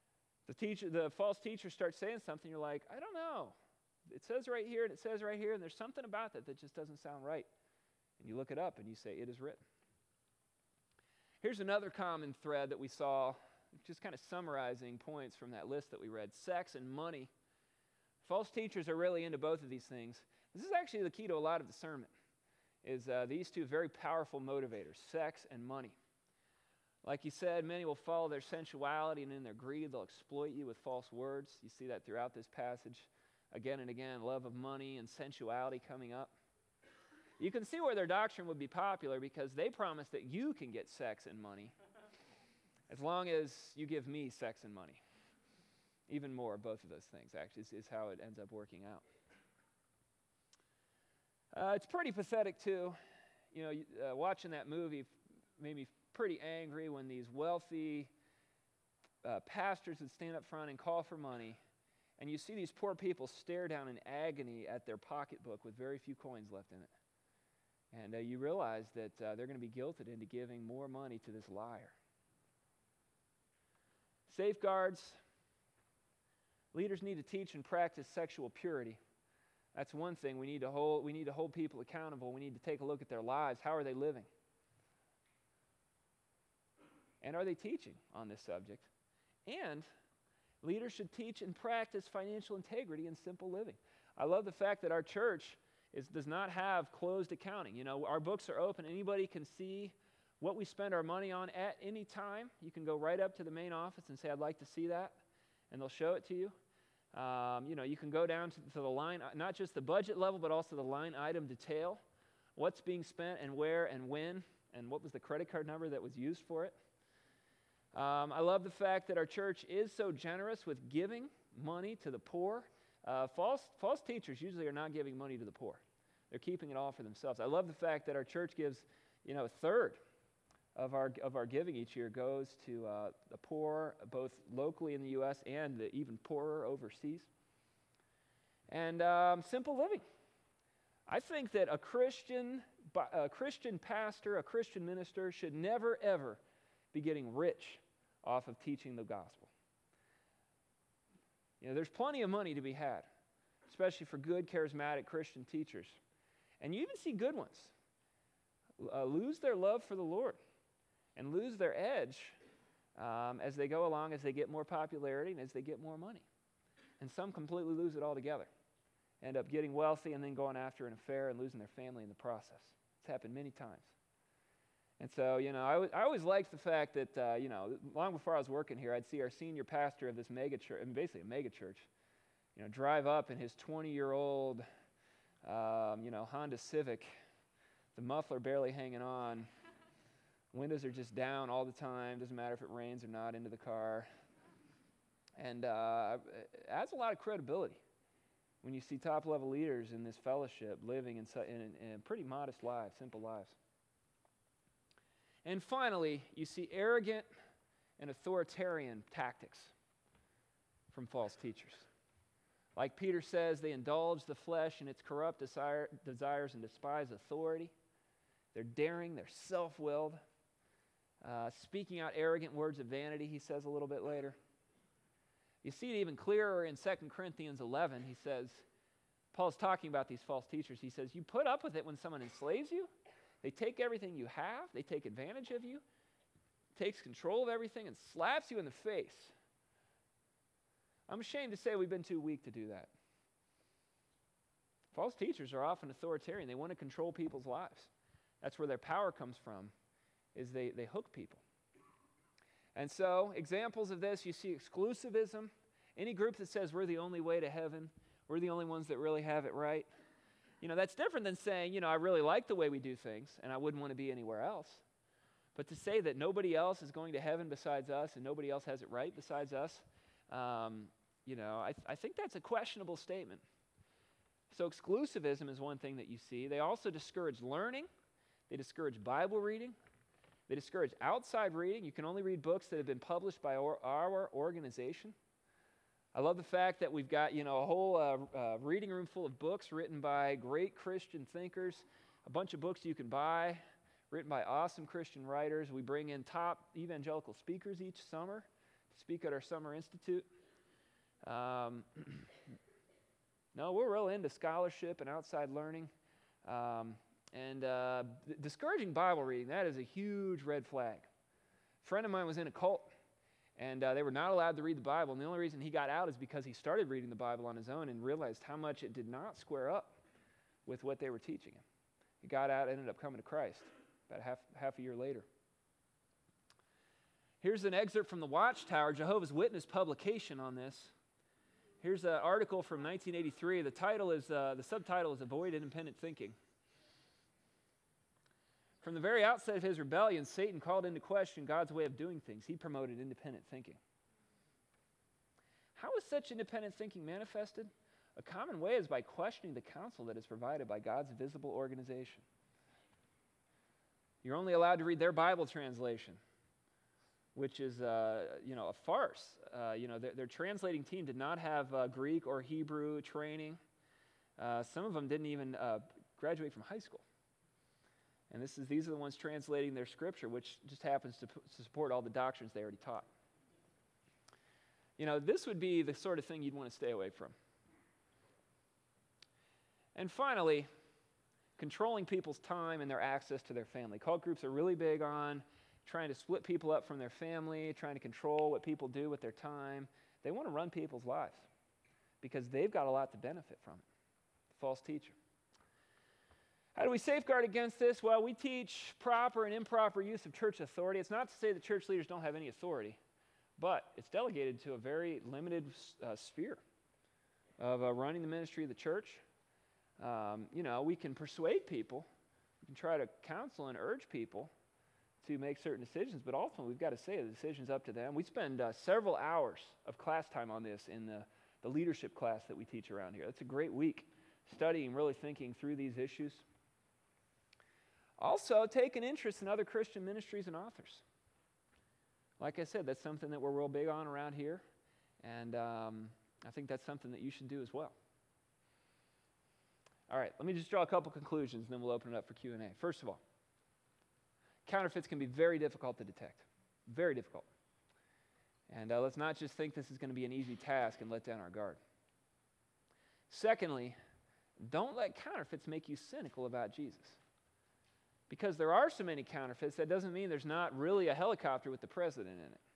The false teacher starts saying something, you're like, I don't know. It says right here, and it says right here, and there's something about that just doesn't sound right. And you look it up, and you say, it is written. Here's another common thread that we saw, just kind of summarizing points from that list that we read. Sex and money. False teachers are really into both of these things. This is actually the key to a lot of discernment, is these two very powerful motivators, sex and money. Like you said, many will follow their sensuality, and in their greed, they'll exploit you with false words. You see that throughout this passage again and again, love of money and sensuality coming up. You can see where their doctrine would be popular because they promise that you can get sex and money as long as you give me sex and money. Even more, both of those things, actually, is how it ends up working out. It's pretty pathetic, too. You know, watching that movie made me pretty angry when these wealthy pastors would stand up front and call for money, and you see these poor people stare down in agony at their pocketbook with very few coins left in it. And you realize that they're going to be guilted into giving more money to this liar. Safeguards. Leaders need to teach and practice sexual purity. That's one thing we need to hold people accountable. We need to take a look at their lives. How are they living? And are they teaching on this subject? And leaders should teach and practice financial integrity and simple living. I love the fact that our church does not have closed accounting. You know, our books are open. Anybody can see what we spend our money on at any time. You can go right up to the main office and say, I'd like to see that, and they'll show it to you. You know, you can go down to the line, not just the budget level, but also the line item detail, what's being spent and where and when, and what was the credit card number that was used for it. I love the fact that our church is so generous with giving money to the poor. False teachers usually are not giving money to the poor. They're keeping it all for themselves. I love the fact that our church gives, a third of our giving each year goes to the poor, both locally in the U.S. and the even poorer overseas. And simple living. I think that a Christian pastor, a Christian minister should never, ever be getting rich off of teaching the gospel. You know, there's plenty of money to be had, especially for good, charismatic Christian teachers. And you even see good ones lose their love for the Lord and lose their edge as they go along, as they get more popularity and as they get more money. And some completely lose it altogether, end up getting wealthy and then going after an affair and losing their family in the process. It's happened many times. And so, I always liked the fact that, long before I was working here, I'd see our senior pastor of this mega church, basically a mega church, drive up in his 20-year-old, Honda Civic, the muffler barely hanging on, windows are just down all the time, doesn't matter if it rains or not, into the car. And it adds a lot of credibility when you see top-level leaders in this fellowship living in pretty modest lives, simple lives. And finally, you see arrogant and authoritarian tactics from false teachers. Like Peter says, they indulge the flesh in its corrupt desires and despise authority. They're daring, they're self-willed, speaking out arrogant words of vanity, he says a little bit later. You see it even clearer in 2 Corinthians 11. He says, Paul's talking about these false teachers. He says, you put up with it when someone enslaves you. They take everything you have, they take advantage of you, takes control of everything, and slaps you in the face. I'm ashamed to say we've been too weak to do that. False teachers are often authoritarian. They want to control people's lives. That's where their power comes from, is they hook people. And so, examples of this, you see exclusivism. Any group that says we're the only way to heaven, we're the only ones that really have it right. That's different than saying, I really like the way we do things, and I wouldn't want to be anywhere else. But to say that nobody else is going to heaven besides us, and nobody else has it right besides us, I think that's a questionable statement. So exclusivism is one thing that you see. They also discourage learning. They discourage Bible reading. They discourage outside reading. You can only read books that have been published by our organization. I love the fact that we've got, a whole reading room full of books written by great Christian thinkers, a bunch of books you can buy, written by awesome Christian writers. We bring in top evangelical speakers each summer to speak at our Summer Institute. No, we're real into scholarship and outside learning. Discouraging Bible reading, that is a huge red flag. A friend of mine was in a cult, and they were not allowed to read the Bible, and the only reason he got out is because he started reading the Bible on his own and realized how much it did not square up with what they were teaching him. He got out, ended up coming to Christ about half a year later. Here's an excerpt from the Watchtower, Jehovah's Witness publication on this. Here's an article from 1983. The subtitle is Avoid Independent Thinking. From the very outset of his rebellion, Satan called into question God's way of doing things. He promoted independent thinking. How is such independent thinking manifested? A common way is by questioning the counsel that is provided by God's visible organization. You're only allowed to read their Bible translation, which is a farce. Their translating team did not have Greek or Hebrew training. Some of them didn't even graduate from high school. And these are the ones translating their scripture, which just happens to support all the doctrines they already taught. This would be the sort of thing you'd want to stay away from. And finally, controlling people's time and their access to their family. Cult groups are really big on trying to split people up from their family, trying to control what people do with their time. They want to run people's lives because they've got a lot to benefit from it. False teacher. How do we safeguard against this? Well, we teach proper and improper use of church authority. It's not to say that church leaders don't have any authority, but it's delegated to a very limited sphere of running the ministry of the church. We can persuade people. We can try to counsel and urge people to make certain decisions, but ultimately we've got to say the decision's up to them. We spend several hours of class time on this in the leadership class that we teach around here. That's a great week, studying, really thinking through these issues. Also, take an interest in other Christian ministries and authors. Like I said, that's something that we're real big on around here, and I think that's something that you should do as well. All right, let me just draw a couple conclusions, and then we'll open it up for Q&A. First of all, counterfeits can be very difficult to detect, very difficult. And let's not just think this is going to be an easy task and let down our guard. Secondly, don't let counterfeits make you cynical about Jesus. Because there are so many counterfeits, that doesn't mean there's not really a helicopter with the president in it.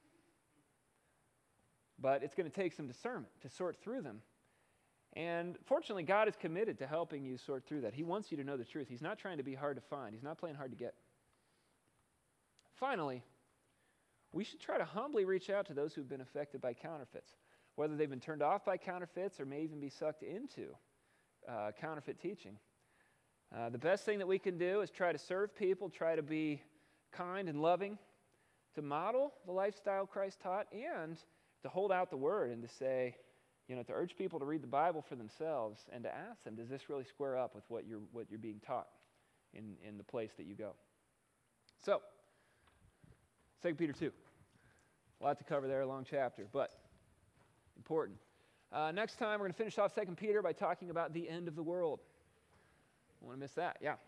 But it's going to take some discernment to sort through them. And fortunately, God is committed to helping you sort through that. He wants you to know the truth. He's not trying to be hard to find. He's not playing hard to get. Finally, we should try to humbly reach out to those who've been affected by counterfeits, whether they've been turned off by counterfeits or may even be sucked into counterfeit teaching. The best thing that we can do is try to serve people, try to be kind and loving, to model the lifestyle Christ taught, and to hold out the word and to say, to urge people to read the Bible for themselves and to ask them, does this really square up with what you're being taught in the place that you go? So, 2 Peter 2. A lot to cover there, a long chapter, but important. Next time, we're going to finish off 2 Peter by talking about the end of the world. I want to miss that, yeah.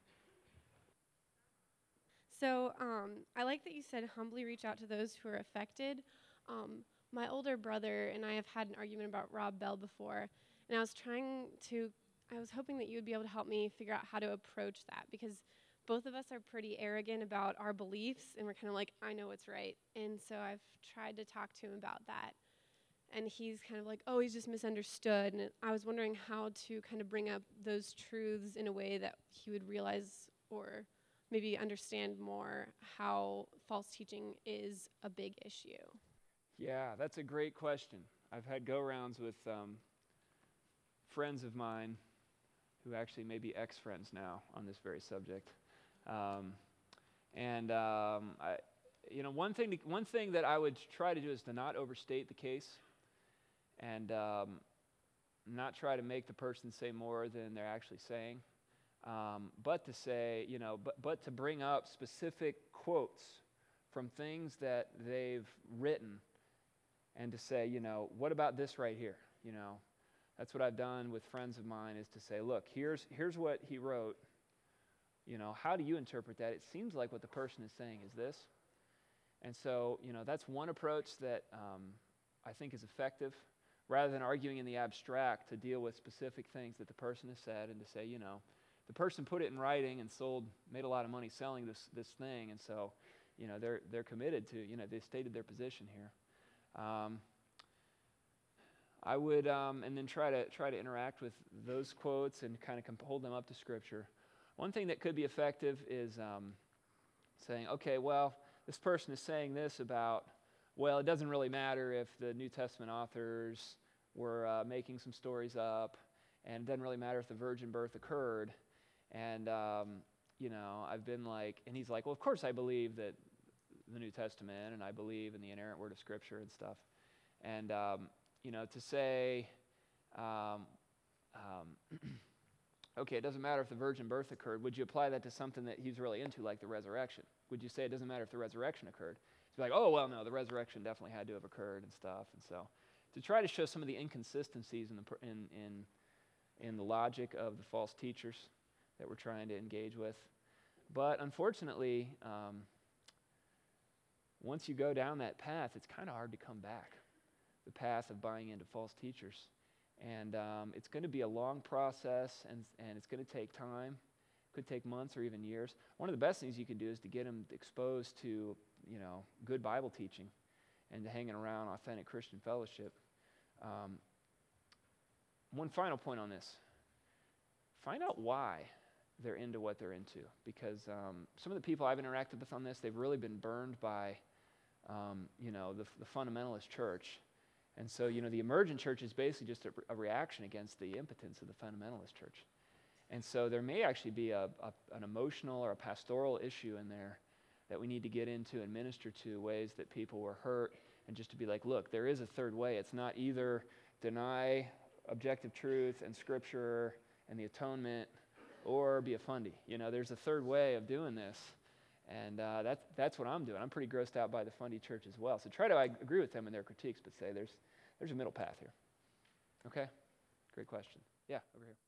So I like that you said humbly reach out to those who are affected. My older brother and I have had an argument about Rob Bell before, and I was hoping that you would be able to help me figure out how to approach that, because both of us are pretty arrogant about our beliefs, and we're kind of like, I know what's right. And so I've tried to talk to him about that. And he's kind of like, oh, he's just misunderstood. And I was wondering how to kind of bring up those truths in a way that he would realize or maybe understand more how false teaching is a big issue. Yeah, that's a great question. I've had go-rounds with friends of mine who actually may be ex-friends now on this very subject. One thing that I would try to do is to not overstate the case and not try to make the person say more than they're actually saying, but to say, but to bring up specific quotes from things that they've written and to say, what about this right here? That's what I've done with friends of mine, is to say, look, here's what he wrote. How do you interpret that? It seems like what the person is saying is this. And so, that's one approach that I think is effective. rather than arguing in the abstract, to deal with specific things that the person has said and to say, the person put it in writing and made a lot of money selling this thing, and so, they're committed to, they stated their position here. I would, and then try to interact with those quotes and kind of hold them up to Scripture. One thing that could be effective is saying, okay, well, this person is saying this about, well, it doesn't really matter if the New Testament authors were making some stories up, and it doesn't really matter if the virgin birth occurred. And, I've been like, and he's like, well, of course I believe that the New Testament, and I believe in the inerrant word of Scripture and stuff. And, to say, okay, it doesn't matter if the virgin birth occurred, would you apply that to something that he's really into, like the resurrection? Would you say it doesn't matter if the resurrection occurred? He's like, oh, well, no, the resurrection definitely had to have occurred and stuff. And so to try to show some of the inconsistencies in the logic of the false teachers that we're trying to engage with. But unfortunately, once you go down that path, it's kind of hard to come back, the path of buying into false teachers. And it's going to be a long process, and it's going to take time. It could take months or even years. One of the best things you can do is to get them exposed to, good Bible teaching and to hanging around authentic Christian fellowship. One final point on this. Find out why they're into what they're into, because some of the people I've interacted with on this, they've really been burned by, the fundamentalist church. And so, the emergent church is basically just a reaction against the impotence of the fundamentalist church. And so there may actually be an emotional or a pastoral issue in there that we need to get into and minister to, ways that people were hurt, and just to be like, look, there is a third way. It's not either deny objective truth and Scripture and the atonement or be a fundy. There's a third way of doing this. And that's what I'm doing. I'm pretty grossed out by the fundy church as well. So try to agree with them in their critiques, but say there's a middle path here. Okay? Great question. Yeah, over here.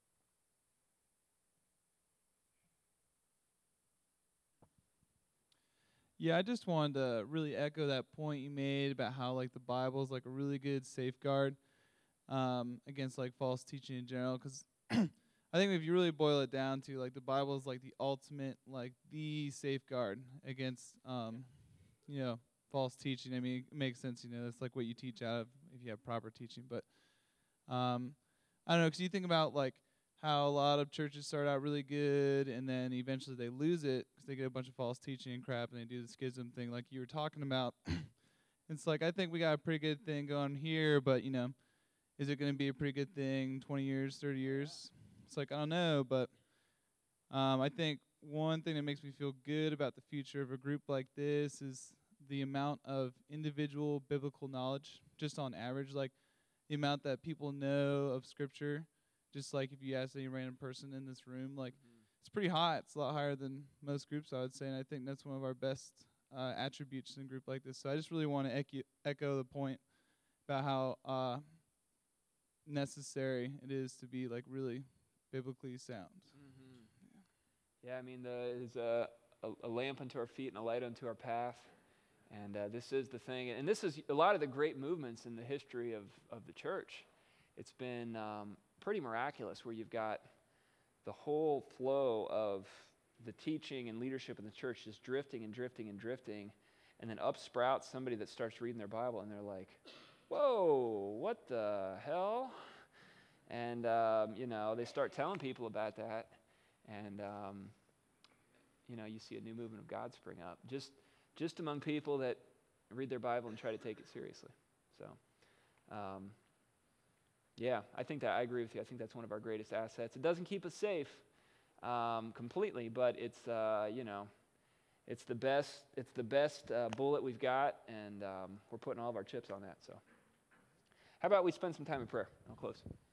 Yeah, I just wanted to really echo that point you made about how the Bible is a really good safeguard against false teaching in general, because I think if you really boil it down to the Bible is the ultimate the safeguard against false teaching. I mean, it makes sense, it's what you teach out of if you have proper teaching. But I don't know, because you think about how a lot of churches start out really good and then eventually they lose it because they get a bunch of false teaching and crap, and they do the schism thing like you were talking about. It's I think we got a pretty good thing going here, but is it going to be a pretty good thing 20 years, 30 years? It's I don't know, but I think one thing that makes me feel good about the future of a group like this is the amount of individual biblical knowledge, just on average, the amount that people know of Scripture, just if you ask any random person in this room, it's pretty high. It's a lot higher than most groups, I would say, and I think that's one of our best attributes in a group like this. So I just really want to echo the point about how necessary it is to be really biblically sound. Mm-hmm. Yeah, I mean, there's a lamp unto our feet and a light unto our path, and this is the thing. And this is a lot of the great movements in the history of the church. It's been pretty miraculous, where you've got the whole flow of the teaching and leadership in the church just drifting and drifting and drifting, and then up sprouts somebody that starts reading their Bible, and they're like, whoa, what the hell? And, they start telling people about that, and, you see a new movement of God spring up, just among people that read their Bible and try to take it seriously. So, yeah, I agree with you. I think that's one of our greatest assets. It doesn't keep us safe completely, but it's, it's the best bullet we've got, and we're putting all of our chips on that. So, how about we spend some time in prayer? I'll close.